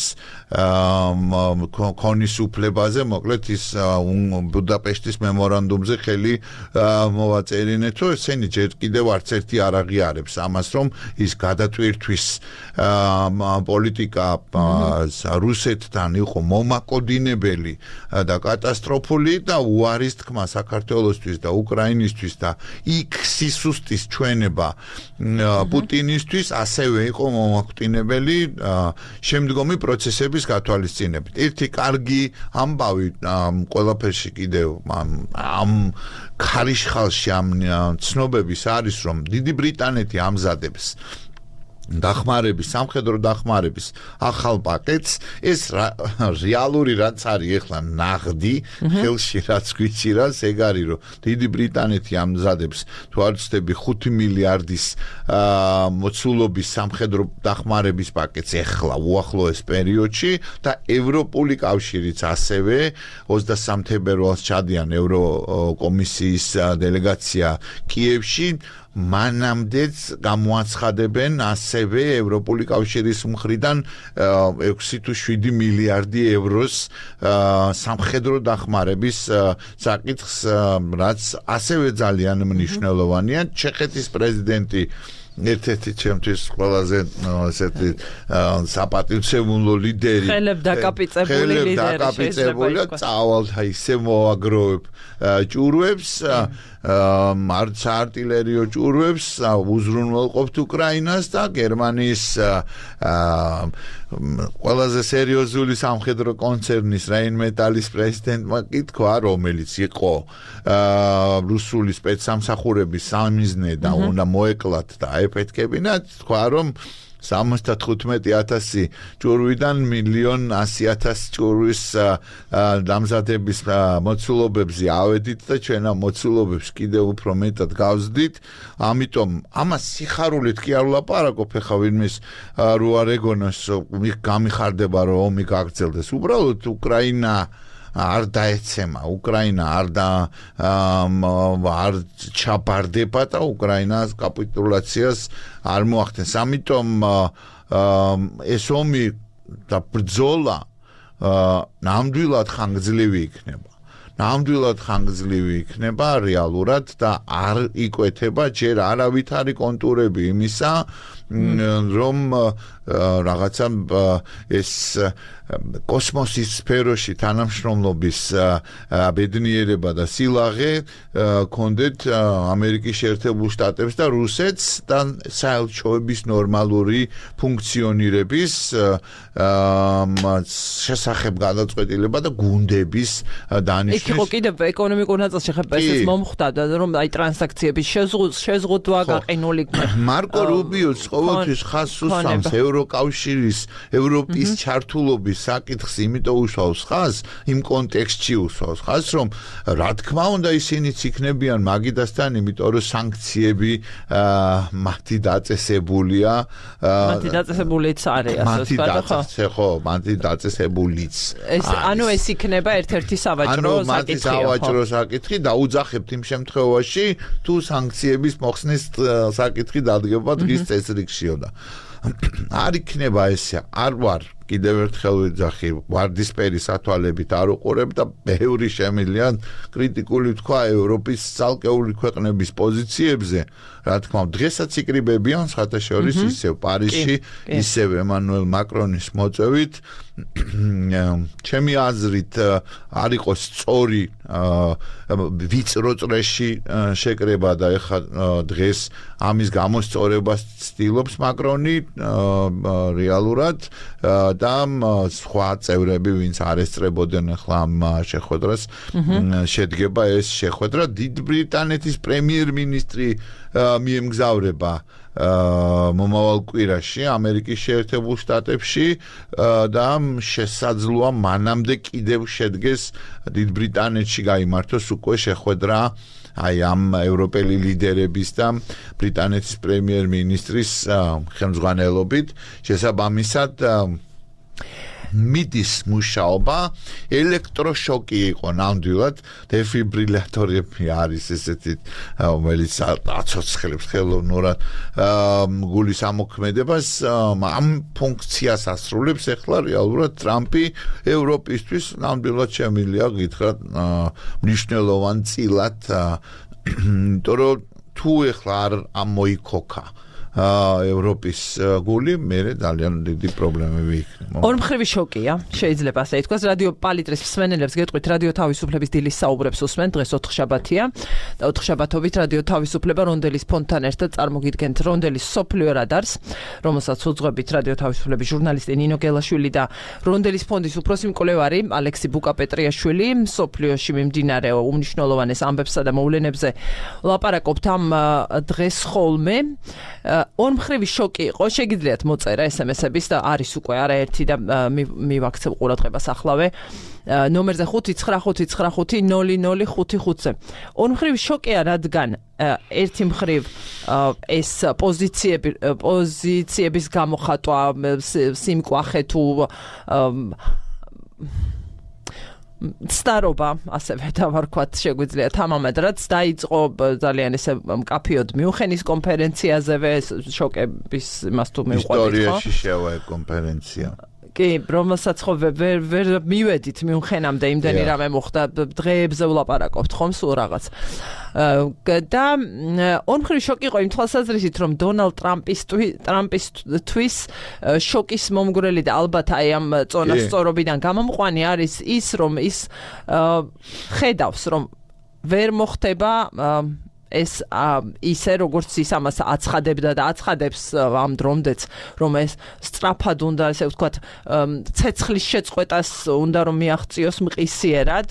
ქონის უფლებაზე მოკლედ ის ბუდაპეშტის მემორანდუმზე ხელი მოვაწერინეთო ესენი ჯერ კიდევ არც ერთი არ აღიარებს ამას რომ ის გადატვირთვის პოლიტიკა რუსეთთან იყო მომაკოდინებელი და კატასტროფული და უარის თქმა საქართველოსთვის და უკრაინისთვის და იქ სისუსტის ჩვენება პუტინისთვის ასევე იყო მომაკვდინებელი შემდგომი პროცესების გათვალისწინებით. ერთი კარგი ამბავი ყველაფერში კიდევ ამ ქარიშხალში ამ ცნობების არის რომ დიდი ბრიტანეთი ამზადებს დახმარების სამხედრო დახმარების ახალ პაკეტს ეს რეალური რაც არის ახლა ნაღდი ხელში რაც გვიჭირავს ეგ არის რომ დიდი ბრიტანეთი ამზადებს თუ არ ვცდები 5 მილიარდის მოცულობის სამხედრო დახმარების პაკეტს ახლა უახლოეს პერიოდში და ევროპული კავშირიც ასევე 23 თებერვალს ჩადიან ევროკომისიის დელეგაცია კიევში მანამდეც გამოაცხადებენ ასევე ევროპული კავშირის მხრიდან 6 თუ 7 მილიარდი ევროს სამხედრო დახმარების საკითხს რაც ასევე ძალიან მნიშვნელოვანია ჩეხეთის პრეზიდენტი ერთ-ერთი ჩემთვის ყველაზე ესეთი საპატივცემულო ლიდერი ხელებ დაკაპიწებული ლიდერი შეიძლება წავალ ისე მოაგროვებ ჭურვებს არც არტილერიო ჭურვებს უზრუნველყოფთ უკრაინას და გერმანიის ყველაზე სერიოზული სამხედრო კონცერნის Rheinmetall-ის პრეზიდენტმა კითხვა რომელიც იყო რუსული სპეცსამსახურების სამიზნე და უნდა მოეკლათ და აეფეთქებინათ თქვა რომ 75,000 ჭურვიდან 1,100,000 ჭურვის დამზადების მოცულობებზე ავედით და ჩვენ ამ მოცულობებს კიდევ უფრო მეტად გავზდით. ამიტომ ამას სიხარულით კი არ ვლაპარაკობ ხა ვინმეს რო არ ეგონოს გამიხარდება რომ ომი გაგრძელდეს. უბრალოდ უკრაინა არ დაეცემა უკრაინა არ ჩაბარდება და უკრაინას კაპიტულაციას არ მოახდენს. ამიტომ ეს ომი და ბრძოლა ნამდვილად ხანგრძლივი იქნება. ნამდვილად ხანგრძლივი იქნება რეალურად და არ იკვეთება ჯერ არავითარი კონტურები იმისა რომ რაღაცა ეს კოსმოსის სფეროში თანამშრომლობის ბედნიერება და სილაღე კონდეთ ამერიკის შეერთებულ შტატებს და რუსეთს და საელჩოების ნორმალური ფუნქციონირების შესახებ გადაწყვეტილება და გუნდების დანიშვნის. იქ იყო კიდევ ეკონომიკურ ნაწილში ხება ესეც მომხვდა რომ აი ტრანზაქციების შეზღუდვა გაყინული. მარკო რუბიოც ყოველთვის ხაზს უსვამს ევროკავშირის ევროპის ჩართულობის საკითხს იმიტომ უშავს ხაზს იმ კონტექსტში უსვავს ხაზს რომ რა თქმა უნდა ისინიც იქნებიან მაგიდასთან იმიტომ რომ სანქციები მათი დაწესებულია მათი დაწესებულიც არის ასე ვთქვათ ხო მათი დაწესებულიც ანუ ეს იქნება ერთ-ერთი სავაჭრო საკითხი მათი სავაჭრო საკითხი დაუძახებთ იმ შემთხვევაში თუ სანქციების მოხსნის საკითხი დადგება დღის წესრიგშიო და არ იქნება ესე არ ვარ კიდევ ერთხელ ვიძახი ვარდისფერი სათვალებით არ უყურებ და ბევრი შემიძლია კრიტიკული თქვა ევროპის ცალკეული ქვეყნების პოზიციებზე რა თქმა უნდა დღესაც იკრიბებიან საერთაშორისო ისევ პარიზში ისევ ემანუელ მაკრონის მოწვევით ჩემი აზრით არ იყოს სწორი ვიწრო წრეში შეკრება და ეხლა დღეს ამის გამოსწორებას ცდილობს მაკრონი რეალურად და სხვა წევრები, ვინც არ ესწრებოდნენ ახლა ამ შეხვედრას, შედგება ეს შეხვედრა. დიდ ბრიტანეთის პრემიერ-მინისტრი მიემგზავრება მომავალ კვირაში ამერიკის შეერთებულ შტატებში და შესაძლოა მანამდე კიდევ შედგეს დიდ ბრიტანეთში გაიმართოს უკვე შეხვედრა აი ამ ევროპელი ლიდერების და ბრიტანეთის პრემიერ-მინისტრის ხელმძღვანელობით შესაბამისად მიდის მუშაობა ელექტროშოკი იყო ნამდვილად დეფიბრილატორები არის ესეთი რომელიც აცოცხლებს ხელოვნურად გულის ამოქმედებას ამ ფუნქციას ასრულებს ახლა რეალურად ტრამპი ევროპისთვის ნამდვილად შემიძლია გითხრათ მნიშვნელოვან წილად იმიტომ რომ თუ ახლა არ ამოიქოქა ევროპის გული მე ძალიან დიდი პრობლემები იქნება. ორმხრივი შოკია, შეიძლება ასე ითქვას. რადიო პალიტრის მსმენელებს გეტყვით, რადიო თავისუფლების დილის საუბრებს უსმენთ, დღეს 4 შაბათია და 4 შაბათობით რადიო თავისუფლება რონდელის ფონდთან ერთად წარმოგიდგენთ რონდელის სოფლიო რადარს, რომელსაც უძღვებით რადიო თავისუფლების ჟურნალისტი ნინო გელაშვილი და რონდელის ფონდის უფროსი მკვლევარი ალექსი ბუკაპეტრიაშვილი სოფლიოში მიმდინარე უმნიშვნელოვანეს ამბებსა და მოვლენებზე ლაპარაკობთ ამ დღეს ხოლმე. ორმხრივი შოკი იყო, შეგიძლიათ მოწერა SMS-ების და არის უკვე არაერთი და მივაქცევ ყურადღებას ახლავე ნომერზე 595500555-ზე. ორმხრივი შოკია, რადგან ერთი მხრივ ეს პოზიციების გამოხატვა სიმკვახე თუ ცდარობა, ასევე დავარქვათ შეგვიძლია თამამად, რაც დაიწყო ძალიან ესე მკაფიოდ მიუნხენის კონფერენციაზევე, შოკების იმას თუ მივყვებით, ხო? ისტორიაში შევა კონფერენცია. კი, რომელსაც ხო ვერ მივედით მიუნხენამდე იმდენი რამე მოხდა, დღეებზე ვლაპარაკობთ ხომ სულ რაღაც. და ორმხრივი შოკი იყო იმ თვალსაზრისით, რომ დონალდ ტრამპისთვის შოკის მომგვრელი და ალბათ აი ამ წონასწორობიდან გამომყვანი არის ის, რომ ის ხედავს, რომ ვერ მოხდება ეს ისე როგორც ის ამას აცხადებდა და აცხადებს ამ დრომდეც რომ ეს სწრაფად უნდა ესე ვთქვათ ცეცხლის შეწყვეტას უნდა რომ მიაღწიოს მყისიერად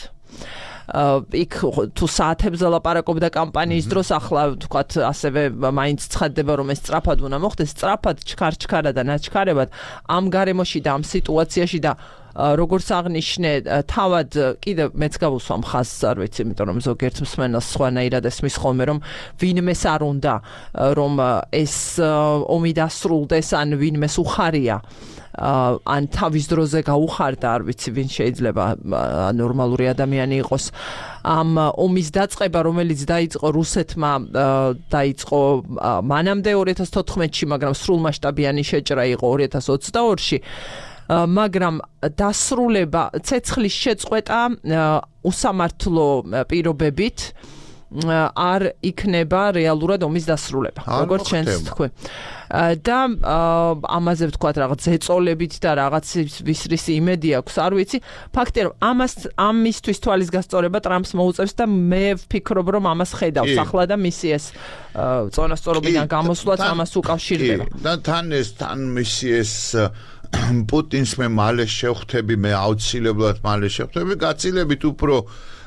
იქ თუ საათებზე ლაპარაკობდა კამპანიის დროს ახლა ვთქვათ ასევე მაინც ცხადდება რომ ეს სწრაფად უნდა მოხდეს სწრაფად ჩქარ-ჩქარა და ნაჩქარებად ამ გარემოში და ამ სიტუაციაში და როგორც აღნიშნე თავად კიდევ მეც გავუსვამ ხაზს არ ვიცი იმიტომ რომ ზოგიერთ მსმენელს სხვანაირად ესმის ხოლმე რომ ვინმეს არ უნდა რომ ეს ომი დასრულდეს ან ვინმეს უხარია ან თავის დროზე გაუხარდა არ ვიცი ვინ შეიძლება ნორმალური ადამიანი იყოს ამ ომის დაწყება რომელიც დაიწყო რუსეთმა დაიწყო მანამდე 2014-ში მაგრამ სრულმასშტაბიანი შეჭრა იყო 2022-ში მაგრამ დასრულება ცეცხლის შეწყვეტა უსამართლო პირობებით არ იქნება რეალურად ომის დასრულება როგორც ჩვენს თქვი და ამაზე ვთქვათ რაღაც ზეწოლებით და რაღაც ვისრის იმედი აქვს არ ვიცი ფაქტია რომ ამისთვის თვალის გასწორება ტრამპს მოუწევს და მე ვფიქრობ რომ ამას ხედავს ახლა და მისი ეს წონასწორობიდან გამოსვლაც ამას უკავშირდება და თან მისი ეს პუტინს მე მალე შევხვდები მე აუცილებლად მალე შევხვდები გაცილებით უფრო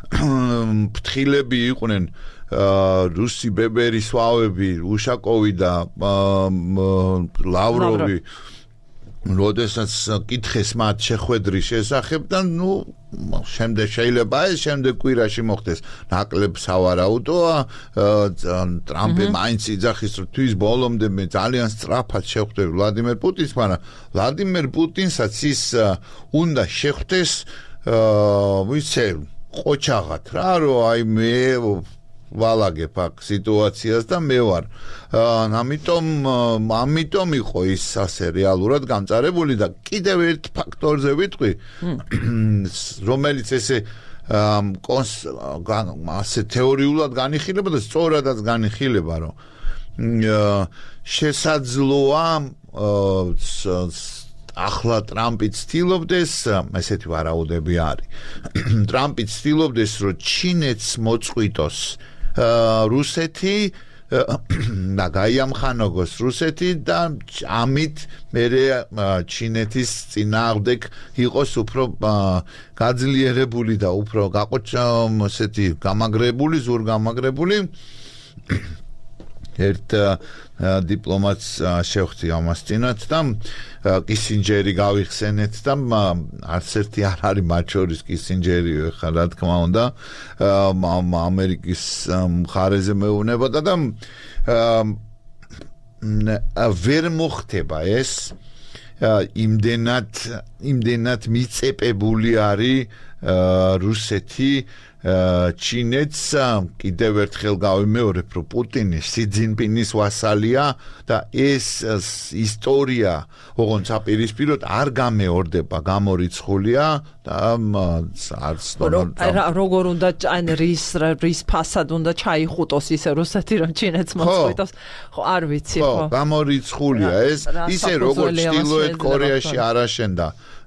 ფრთხილები იყვნენ რუსი ბებერის ვავები უშაკოვი და ლავროვი როდესაც კითხეს მათ შეხვედრის შესახებ და ნუ შემდეგ შეიძლება ეს შემდეგ კვირაში მოხდეს ნაკლებ სავარაუდოა ტრამპი მაინც იძახის რომ თვის ბოლომდე მე ძალიან სწრაფად შეხვდები ვლადიმერ პუტინს მაგრამ ვლადიმერ პუტინსაც ის უნდა შეხვდეს ვიცე ყოჩაღად რა რომ აი მე ვალაგებ აქ სიტუაციას და მე ვარ ამიტომ იყო ის ასე რეალურად გამწარებული და კიდევ ერთ ფაქტორზე ვიტყვი რომელიც ესე ასე თეორიულად განიხილება და სწორადაც განიხილება რომ შესაძლოა ახლა ტრამპი ცდილობდეს, ესეთი ვარაუდები არის. ტრამპი ცდილობდეს, რომ ჩინეთს მოწყვიტოს რუსეთი და გაიამხანოგოს რუსეთი და ამით მერე ჩინეთის წინააღმდეგ იყოს უფრო გაძლიერებული და უფრო ესეთი გამაგრებული, ზურგამაგრებული ერთ დიპლომატს შევხვდი ამას წინათ და კისინჯერი გავიხსენეთ და არც ერთი არ არის მათ შორის კისინჯერი ხა რა თქმა უნდა ამერიკის მხარეზე მეუბნებოდა და ვერ მოხდება ეს იმდენად მიწეპებული არის რუსეთი ჩინეთს კიდევ ერთხელ გავიმეორებ რომ პუტინი სი ძინპინის ვასალია და ეს ისტორია ოღონდ საპირისპიროდ არ გამეორდება გამორიცხულია და არც როგორ უნდა რის ფასად უნდა ჩაიხუტოს ისე რუსეთი რომ ჩინეთს მოწყვიტოს ხო არ ვიცი ხო გამორიცხულია ეს ისე როგორც ჩრდილოეთ კორეაში არ აშენდა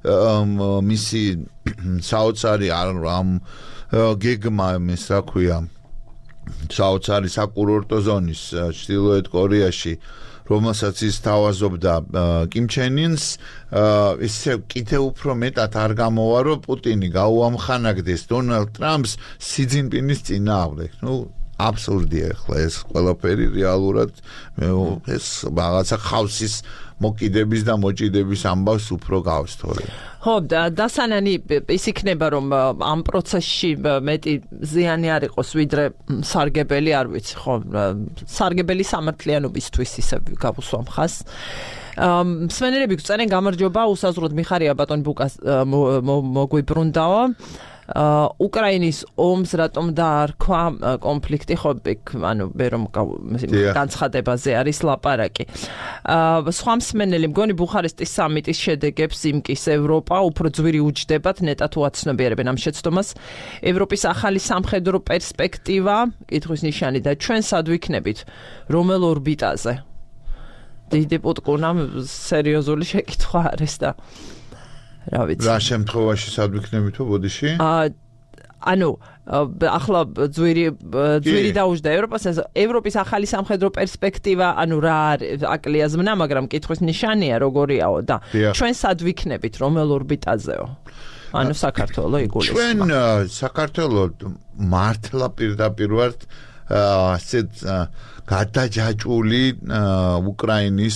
მისი საოცარი ამ გეგმა ის რა ქვია საოცარი საკურორტო ზონის ჩრდილოეთ კორეაში რომელსაც ის თავაზობდა კიმ ჩენ ინს ისე კიდევ უფრო მეტად არ გამოვა რომ პუტინი გაუამხანაგდეს დონალდ ტრამპს სი ძინპინის წინააღმდეგ აბსურდია ახლა ეს ყველაფერი რეალურად ეს რაღაცა ხავსის მოკიდების და მოჭიდების ამბავს უფრო გავს თორე ხო დასანანი ის იქნება რომ ამ პროცესში მეტი ზიანი არ იყოს ვიდრე სარგებელი არ ვიცი ხო სარგებელი სამართლიანობისთვის ისე გავუსვამ ხას მსმენელები გწერენ გამარჯობა უსაზღვროდ მიხარია ბატონ ბუკას მოგვიბრუნდაო უკრაინის ომს რატომ დაარქვა კონფლიქტი ხო ანუ მე რომ განცხადებაზე არის ლაპარაკი სხვა მსმენელი მგონი ბუხარესტის სამიტის შედეგებს იმკის ევროპა უფრო ძვირი უჯდებათ ნეტად უაცნობიერებენ ამ შეცდომას ევროპის ახალი სამხედრო პერსპექტივა კითხვის ნიშანი და ჩვენ სად ვიქნებით რომელ ორბიტაზე დიდი პუტკუნამ სერიოზული შეკითხვა არის და რა ვიცი რა შემთხვევაში სად ვიქნებითო ბოდიში ანუ ახლა ძვირი დაუჯდა ევროპას ევროპის ახალი სამხედრო პერსპექტივა ანუ რა აკლია ზმნა მაგრამ კითხვის ნიშანია როგორიაო და ჩვენ სად ვიქნებით რომელ ორბიტაზეო ანუ საქართველო იგულისხმება ჩვენ საქართველო მართლა პირდაპირ ვართ ასეთ გადაჯაჭვული უკრაინის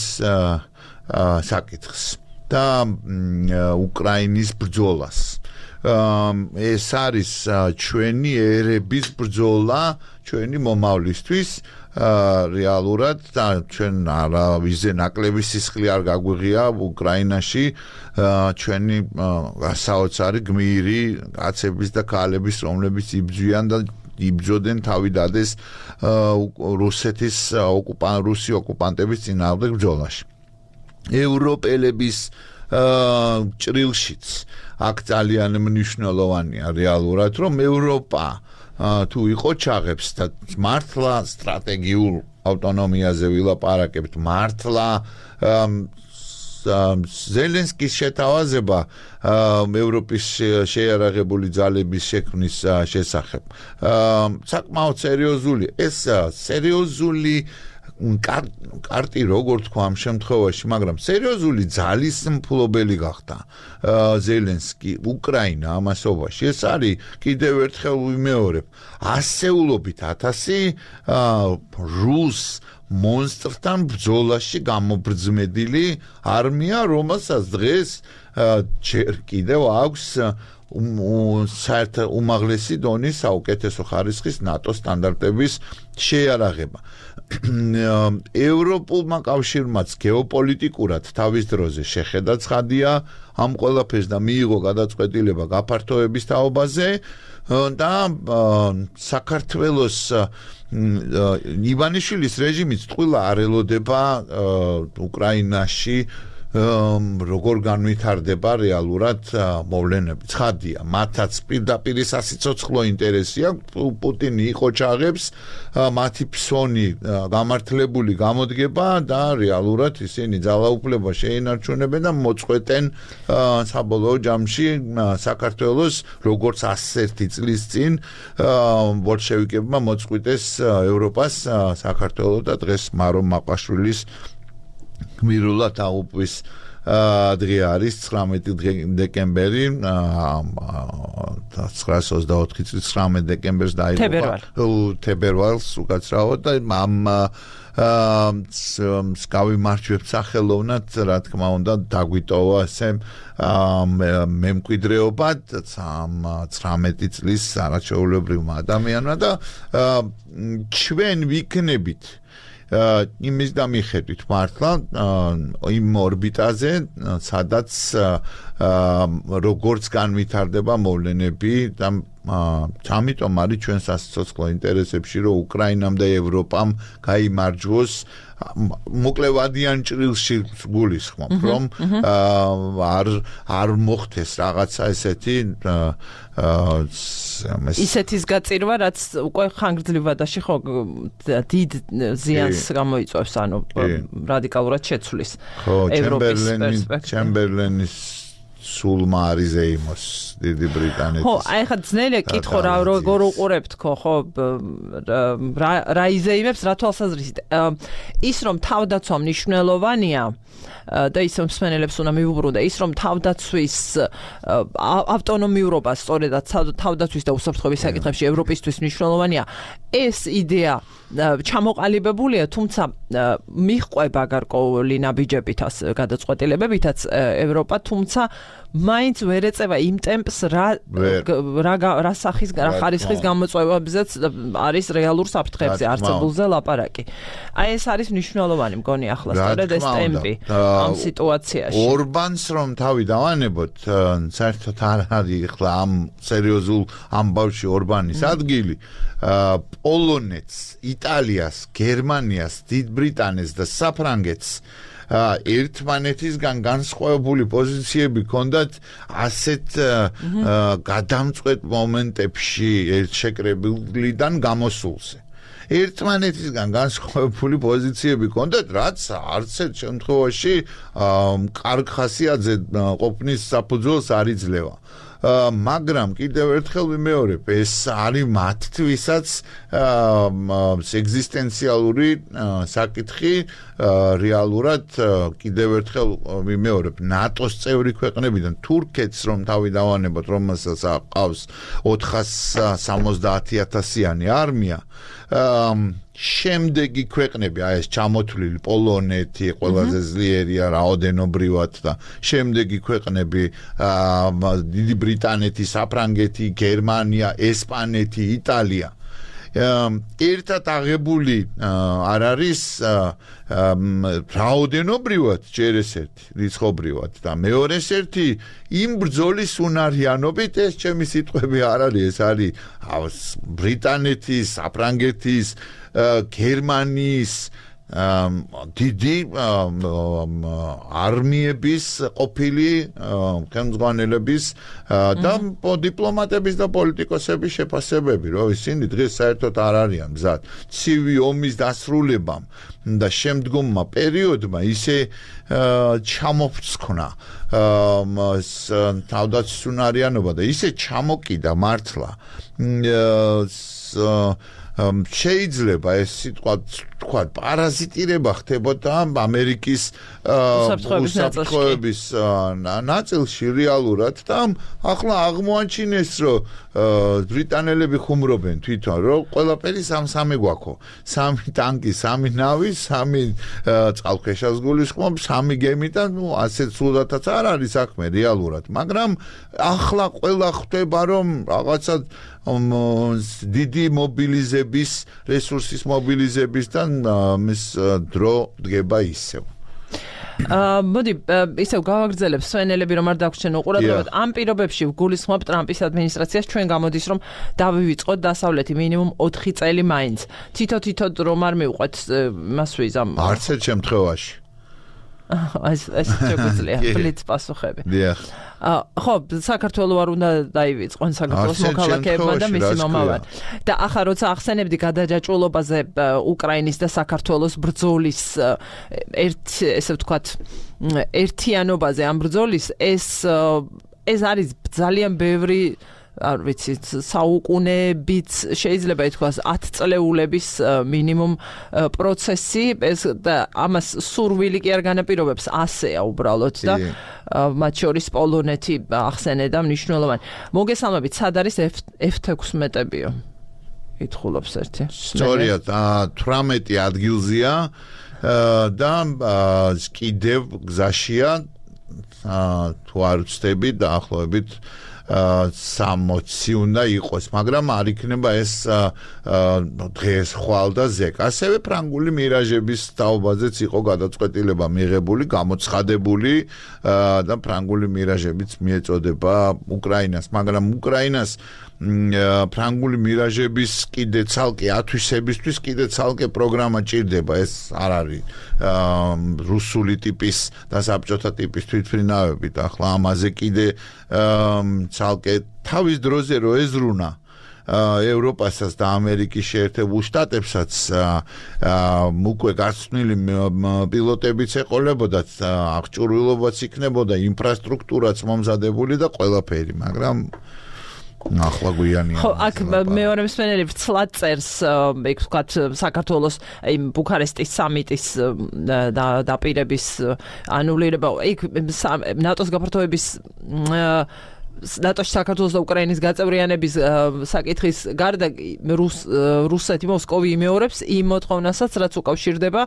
საკითხს და უკრაინის ბრძოლას ეს არის ჩვენი ერების ბრძოლა ჩვენი მომავლისთვის რეალურად და ჩვენ არავიზე ნაკლები სისხლი არ გაგვიღია უკრაინაში ჩვენი საოცარი გმირი კაცების და ქალების რომლებიც იბრძვიან და იბრძოდნენ თავიდადეს რუსეთის რუსი ოკუპანტების წინააღმდეგ ბრძოლაში ევროპელების ჭრილშიც აქ ძალიან მნიშვნელოვანია რეალურად რომ ევროპა თუ იყო ჩაღებს და მართლა სტრატეგიულ ავტონომიაზე ვილაპარაკებთ მართლა ზელენსკის შეთავაზება ევროპის შეიარაღებული ძალების შექმნის შესახებ საკმაოდ სერიოზული ეს სერიოზული კარტი როგორ თქვა ამ შემთხვევაში მაგრამ სერიოზული ძალის მფლობელი გახდა ზელენსკი უკრაინა ამასობაში ეს არის კიდევ ერთხელ ვიმეორებ ასეულობით 1000 რუს მონსტრთან ბრძოლაში გამობრძმედილი არმია რომელსაც დღეს ჯერ კიდევ აქვს საერთო უმაღლესი დონის საუკეთესო ხარისხის ნატო სტანდარტების შეიარაღება ევროპულმა კავშირმაც გეოპოლიტიკურად თავის დროზე შეხედა ცხადია ამ ყველაფერს და მიიღო გადაწყვეტილება გაფართოების თაობაზე და საქართველოს ივანიშვილის რეჟიმიც ტყუილა არ ელოდება უკრაინაში როგორ განვითარდება რეალურად მოვლენები. ცხადია, მათაც პირდაპირ სასიცოცხლო ინტერესი აქვს, პუტინი იყოჩაღებს, მათი ფსონი გამართლებული გამოდგება და რეალურად ისინი ძალაუფლება შეინარჩუნებენ და მოწყვეტენ საბოლოო ჯამში საქართველოს როგორც 101 წლის წინ ბოლშევიკებმა მოწყვიტეს ევროპას საქართველოს და დღეს მარო მაყაშვილის გმირულად აუპვის დღე არის 19 დეკემბერი 1924 წლის 19 დეკემბერს დაიღუპა თებერვალს უკაცრავად და ამ მსგავი მარჩვებს სახელოვნად რა თქმა უნდა დაგვიტოვა ესე მემკვიდრეობა 19 წლის არაჩვეულებრივმა ადამიანმა და ჩვენ ვიქნებით იმის და მიხედვით მართლა იმ ორბიტაზე სადაც როგორც განვითარდება მოვლენები და ამიტომ არის ჩვენ სასიცოცხლო ინტერესებში რომ უკრაინამ და ევროპამ გაიმარჯვოს მოკლევადიან ჭრილში გულისხმობ რომ არ მოხდეს რაღაცა ესეთი ისეთის გაწირვა რაც უკვე ხანგრძლივადაში ხო დიდ ზიანს გამოიწვევს ანუ რადიკალურად შეცვლის ევროპის პერსპექტივას ჩემბერლენის სულმა არის ზეიმოს დიდი ბრიტანეთის ხო აი ხა ძნელია კითხო რა როგორ უყურებთ ხო რა იზეიმებს რა თვალსაზრისით ის რომ თავდაცვა მნიშვნელოვანია და ისე მსმენელებს უნდა მიუბრუნდა ის რომ თავდაცვის ავტონომიურობა სწორედაც თავდაცვის და უსაფრთხოების საკითხებში ევროპისთვის მნიშვნელოვანია ეს იდეა ჩამოყალიბებულია თუმცა მიჰყვება გარკვეული ნაბიჯებითაც გადაწყვეტილებებითაც ევროპა თუმცა მაინც ვერ ეწევა იმ ტემპს რა სახის რა ხარისხის გამოწვევებზეც არის რეალურ საფრთხეებზე არსებულზე ლაპარაკი აი ეს არის მნიშვნელოვანი მგონი ახლა სწორედ ეს ტემპი ამ სიტუაციაში ორბანს რომ თავი დავანებოთ საერთოდ არ არის ახლა ამ სერიოზულ ამბავში ორბანის ადგილი პოლონეთს იტალიას გერმანიას დიდ ბრიტანეთს და საფრანგეთს ერთმანეთისგან განსხვავებული პოზიციები ჰქონდათ ასეთ გადამწყვეტ მომენტებში ერთშეკრებილიდან გამოსულზე ერთმანეთისგან განსხვავებული პოზიციები ჰქონდათ რაც არც ერთ შემთხვევაში კარგ ხასიათზე ყოფნის საფუძველს არ იძლევა მაგრამ კიდევ ერთხელ ვიმეორებ ეს არის მათთვისაც ეგზისტენციალური საკითხი რეალურად კიდევ ერთხელ ვიმეორებ ნატოს წევრი ქვეყნებიდან თურქეთს რომ თავი დავანებოთ რომელსაც ყავს 470,000-იანი არმია შემდეგი ქვეყნები აი ეს ჩამოთვლილი პოლონეთი ყველაზე ძლიერია რაოდენობრივად და შემდეგი ქვეყნები დიდი ბრიტანეთი, საფრანგეთი, გერმანია, ესპანეთი, იტალია ერთად აღებული არ არის რაოდენობრივად ჯერ ესეთი რიცხობრივად და მეორე ერთი იმ ბრძოლის უნარიანობით ეს ჩემი სიტყვები არ არის ეს არის ბრიტანეთის, საფრანგეთის, გერმანიის დიდი არმიების ყოფილი ხელმძღვანელების და დიპლომატების და პოლიტიკოსების შეფასებები რომ ისინი დღეს საერთოდ არ არიან მზად ცივი ომის დასრულებამ და შემდგომმა პერიოდმა ისე ჩამოფრცხნა თავდაცვის უნარიანობა და ისე ჩამოკიდა მართლა შეიძლება ეს სიტყვა თქვა პარაზიტირება ხდებოდა ამერიკის უსაფრთხოების ნაწილში რეალურად და ახლა აღმოაჩინეს რომ ბრიტანელები ხუმრობენ თვითონ რომ ყველაფერი სამსამე გვაქვს სამი ტანკი, სამი ნავი, სამი წყალქვეშას გულისხმობ, სამი გემი და ნუ ასეთ სულადაც არ არის საქმე რეალურად მაგრამ ახლა ყველა ხდება რომ რაღაცა დიდი მობილიზების რესურსის მობილიზების და მის დრო დგება ისევ მოდი ისევ გავაგრძელებ სვენელები რომ არ დაგვრჩენ უყურადღებოდ ამ პირობებში გულისხმობ ტრამპის ადმინისტრაციას ჩვენ გამოდის რომ დავივიწყოთ დასავლეთი მინიმუმ 4 წელი მაინც თითო რომ არ მივყვეთ მასვის ამ არც ერთ შემთხვევაში ეს შეგვიძლია ბლიც პასუხები. ხო, საქართველოს არ უნდა დაივიწყონ საქართველოს მოქალაქეებმა და მისი მომავალი. და ახლა როცა ახსენებდი გადაჯაჭვულობაზე უკრაინის და საქართველოს ბრძოლის ესე ვთქვათ ერთიანობაზე ამ ბრძოლის ეს არის ძალიან ბევრი არ ვიცი საუკუნეებით შეიძლება ითქვას 10 წლეულების მინიმუმ პროცესი ეს და ამას სურვილი კი არ განაპირობებს ასეა უბრალოდ და მათ შორის პოლონეთი ახსენე და მნიშვნელოვანი მოგესალმებით სად არის F-16-ებიო ითხოვობს ერთი სწორია 18 ადგილზეა და კიდევ გზაშია თუ არ ვცდები დაახლოებით 60 უნდა იყოს, მაგრამ არ იქნება ეს დღეს ხვალ და ზეკ. ასევე ფრანგული მირაჟების თაობაზეც იყო გადაწყვეტილება მიღებული, გამოცხადებული და ფრანგული მირაჟებიც მიეწოდება უკრაინას, მაგრამ უკრაინას ფრანგული მირაჟების კიდე ცალკე ათვისებისთვის კიდე ცალკე პროგრამა ჭირდება, ეს არ არის რუსული ტიპის და საბჭოთა ტიპის თვითმფრინავებით, ახლა ამაზე კიდე ცალკე თავის დროზე რო ეზრუნა ევროპასაც და ამერიკის შეერთებულ შტატებსაც უკვე გაცნილი პილოტებიც ეყოლებოდათ, აღჭურვილობაც იქნებოდა, ინფრასტრუქტურაც მომზადებული და ყველაფერი, მაგრამ ახლა გვიანია. ხო, აქ მეორე მსმენელი ვცლად წერს, იქ ვთქვათ, საქართველოს იმ ბუქარესტის სამიტის დაპირების ანულირება, იქ ნატოს გაფართოების ნატოში საქართველოს და უკრაინის გაწევრიანების საკითხის გარდა რუსეთი მოსკოვი იმეორებს იმ მოთხოვნასაც, რაც უკავშირდება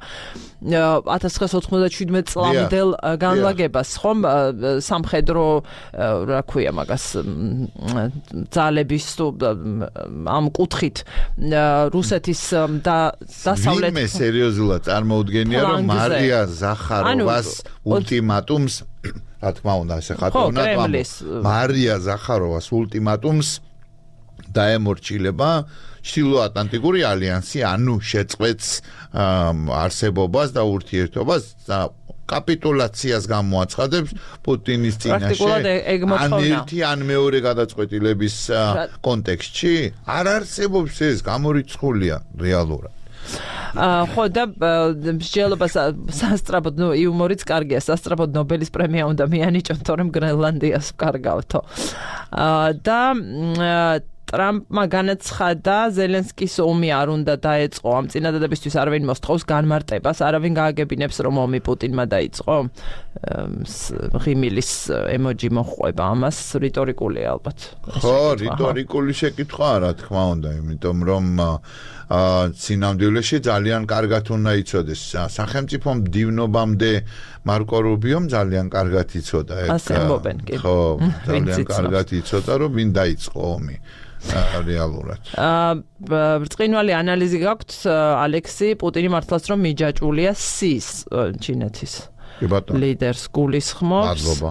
1997 წლამდელ განლაგებას, ხომ სამხედრო რა ქვია მაგას ძალების ამ კუთხით რუსეთის დასავლეთ ვინმე სერიოზულად წარმოუდგენია, რომ მარია ზახაროვას ულტიმატუმს რა თქმა უნდა ესე ხატოვნად მარია ზახაროვას ულტიმატუმს დაემორჩილება ჩრდილოატლანტიკური ალიანსი, ანუ შეწყვეტს არსებობას და ურთიერთობას და კაპიტულაციას გამოაცხადებს პუტინის წინაშე ან ერთი ან მეორე გადაწყვეტილების კონტექსტში არ არსებობს ეს გამორიცხულია რეალურად. ხო და მსჯელობა სასტრაფოდ იუმორიც კარგია, სასტრაფოდ ნობელის პრემია უნდა მიანიჭონ, თორემ გრენლანდიას ვკარგავთო. და ტრამპმა განაცხადა, ზელენსკის ომი არ უნდა დაეწყო, ამ წინადადებისთვის არავინ მოსთხოვს განმარტებას, არავინ გააგებინებს, რომ ომი პუტინმა დაიწყო. ღიმილის ემოჯი მოხვება ამას, რიტორიკულია ალბათ. ხო, რიტორიკული შეკითხვაა, რა თქმა უნდა, იმიტომ რომ სინამდვილეში ძალიან კარგად უნდა იცოდეს. სახელმწიფო მდივნობამდე მარკო რუბიომ ძალიან კარგად იცოდა ეგ. ხო, ძალიან კარგად იცოდა, რომ ვინ დაიწყო ომი. რეალურად. ბრწყინვალე ანალიზი გაქვთ ალექსი, პუტინი მართლაც რომ მიჯაჭვულია სის ჩინეთის ლიდერს გულისხმობს. მადლობა.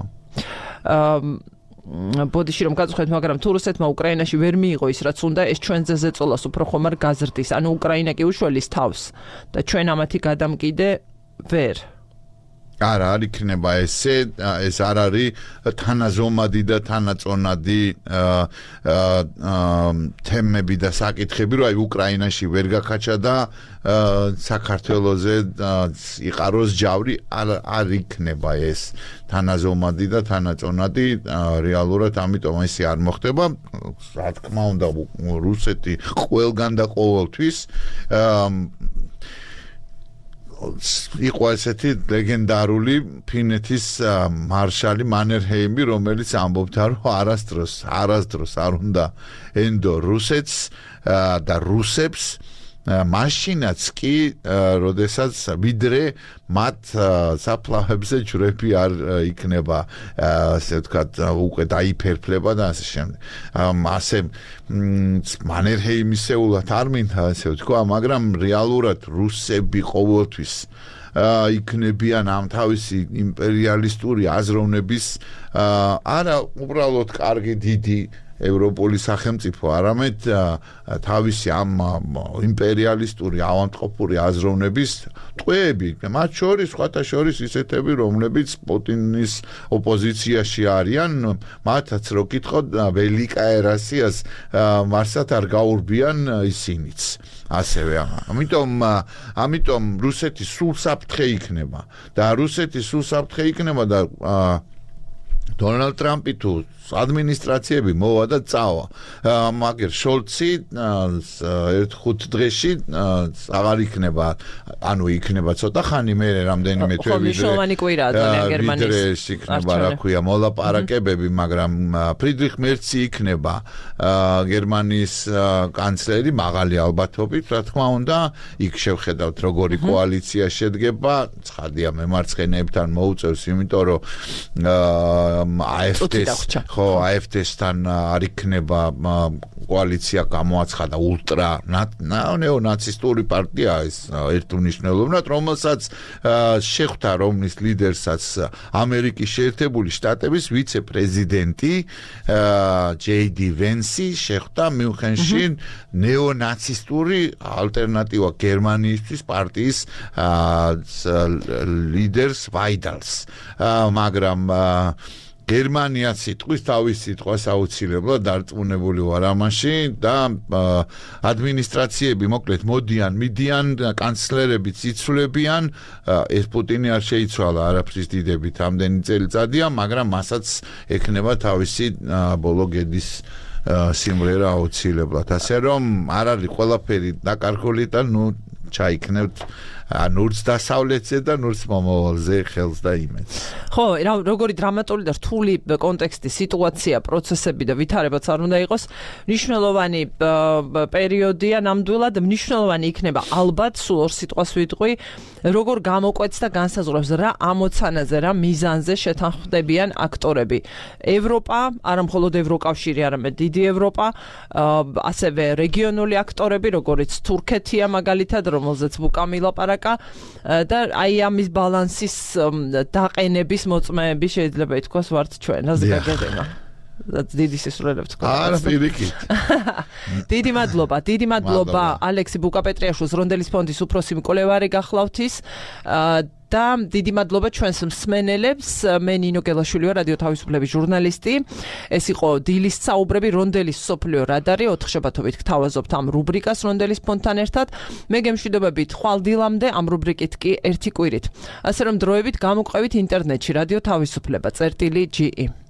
ბოდიში რომ გაწუხეთ, მაგრამ თუ რუსეთმა უკრაინაში ვერ მიიღო ის რაც უნდა, ეს ჩვენზე ზეწოლას უფრო ხომ არ გაზრდის. ანუ უკრაინა კი უშველის თავს და ჩვენ ამათი გადამკიდე ვერ. არა, არ იქნება ესე, ეს არ არის თანაზომადი და თანაწონადი თემები და საკითხები, რომ აი უკრაინაში ვერ გაქაჩა და საქართველოზე იყაროს ჯავრი, არ იქნება ეს თანაზომადი და თანაწონადი რეალურად, ამიტომ ესე არ მოხდება. რა თქმა უნდა, რუსეთი ყველგან და ყოველთვის იყო ესეთი ლეგენდარული ფინეთის მარშალი მანერჰეიმი, რომელიც ამბობდა, რომ არასდროს არ უნდა ენდო რუსეთს და რუსებს მაშინაც კი, როდესაც ვიდრე მათ საფლავებზე ჯვრები არ იქნება, ასე ვთქვათ, უკვე დაიფერფლება და ასე შემდეგ. ასე მანერჰეიმისეულად არ მინდა ასე ვთქვა, მაგრამ რეალურად რუსები ყოველთვის იქნებიან ამ თავისი იმპერიალისტური აზროვნების არა უბრალოდ კარგი დიდი ევროპული სახელმწიფო, არამედ თავისი ამ იმპერიალისტური ავადმყოფური აზროვნების ტყვეები, მათ შორის სხვათა შორის ისეთები, რომლებიც პუტინის ოპოზიციაში არიან, მათაც რო კითხოთ ველიკაე რასიას მარსად არ გაურბიან ისინიც. ასევე ამიტომ რუსეთი სულ საფრთხე იქნება და რუსეთი სულ საფრთხე იქნება და დონალდ ტრამპი თუ ადმინისტრაციები მოვა და წავა. მაგერ შოლცი 1-5 დღეში აღარ იქნება, ანუ იქნება ცოტა ხანი მერე რამდენიმე თვე ვიდრე იქნება, რა ქვია, მოლაპარაკებები, მაგრამ ფრიდრიხ მერცი იქნება გერმანიის კანცლერი მაღალი ალბათობით, რა თქმა უნდა, იქ შევხედავთ როგორი კოალიცია შედგება, ცხადია მემარცხენეებთან მოუწევს, იმიტომ რომ AfD-სთან არ იქნება კოალიცია გამოაცხადა ულტრა ნეონაცისტური პარტია ეს ერთმნიშვნელოვნად, რომელსაც შეხვდა რომლის ლიდერსაც ამერიკის შეერთებული შტატების ვიცე-პრეზიდენტი JD Vance შეხვდა მიუნხენში ნეონაცისტური ალტერნატივა გერმანიისთვის პარტიის ლიდერს ვაიდალს, მაგრამ გერმანია სიტყვის თავის სიტყვას აუცილებლად დარწმუნებული ვარ ამაში და ადმინისტრაციები მოკლედ მიდიან კანცლერებიც იცვლებიან ეს პუტინი არ შეიცვალა არაფრის დიდებით ამდენი წელიწადია, მაგრამ მასაც ექნება თავისი ბოლო გედის სიმღერა აუცილებლად, ასე რომ არ არის ყველაფერი დაკარგული და ჩაიქნევთ ნურც დასავლეთზე და ნურც მომავალზე ხელს და იმედს. ხო, როგორი დრამატული და რთული კონტექსტი, სიტუაცია, პროცესები და ვითარებაც არ უნდა იყოს, მნიშვნელოვანი პერიოდია ნამდვილად, მნიშვნელოვანი იქნება ალბათ, სულ ორ სიტყვას ვიტყვი, როგორ გამოკვეთს და განსაზღვრავს რა ამოცანაზე, რა მიზანზე შეთანხმდებიან აქტორები. ევროპა, არა მხოლოდ ევროკავშირი, არამედ დიდი ევროპა, ასევე რეგიონული აქტორები, როგორიც თურქეთია მაგალითად, რომელზეც ბუკამი ლაპარაკა და აი ამის ბალანსის დაყენების მოწმეები შეიძლება ითქვას ვართ ჩვენ, ასე გაგებია. დიდი სისულელებს თქვა. არა, პირიქით. დიდი მადლობა ალექსი ბუკაპეტრიაშვილს, რონდელის ფონდის უფროსი მკვლევარი გახლავთ ის და დიდი მადლობა ჩვენს მსმენელებს. მე ნინო გელაშვილი ვარ, რადიო თავისუფლების ჟურნალისტი. ეს იყო დილის საუბრები, რონდელის სოფლიო რადარი. 4 შაბათობით გთავაზობთ ამ რუბრიკას რონდელის ფონდთან ერთად. მე გემშვიდობებით ხვალ დილამდე, ამ რუბრიკით კი ერთი კვირით. ასე რომ დროებით გამოყვებით ინტერნეტში რადიო თავისუფლება წერტილი GE.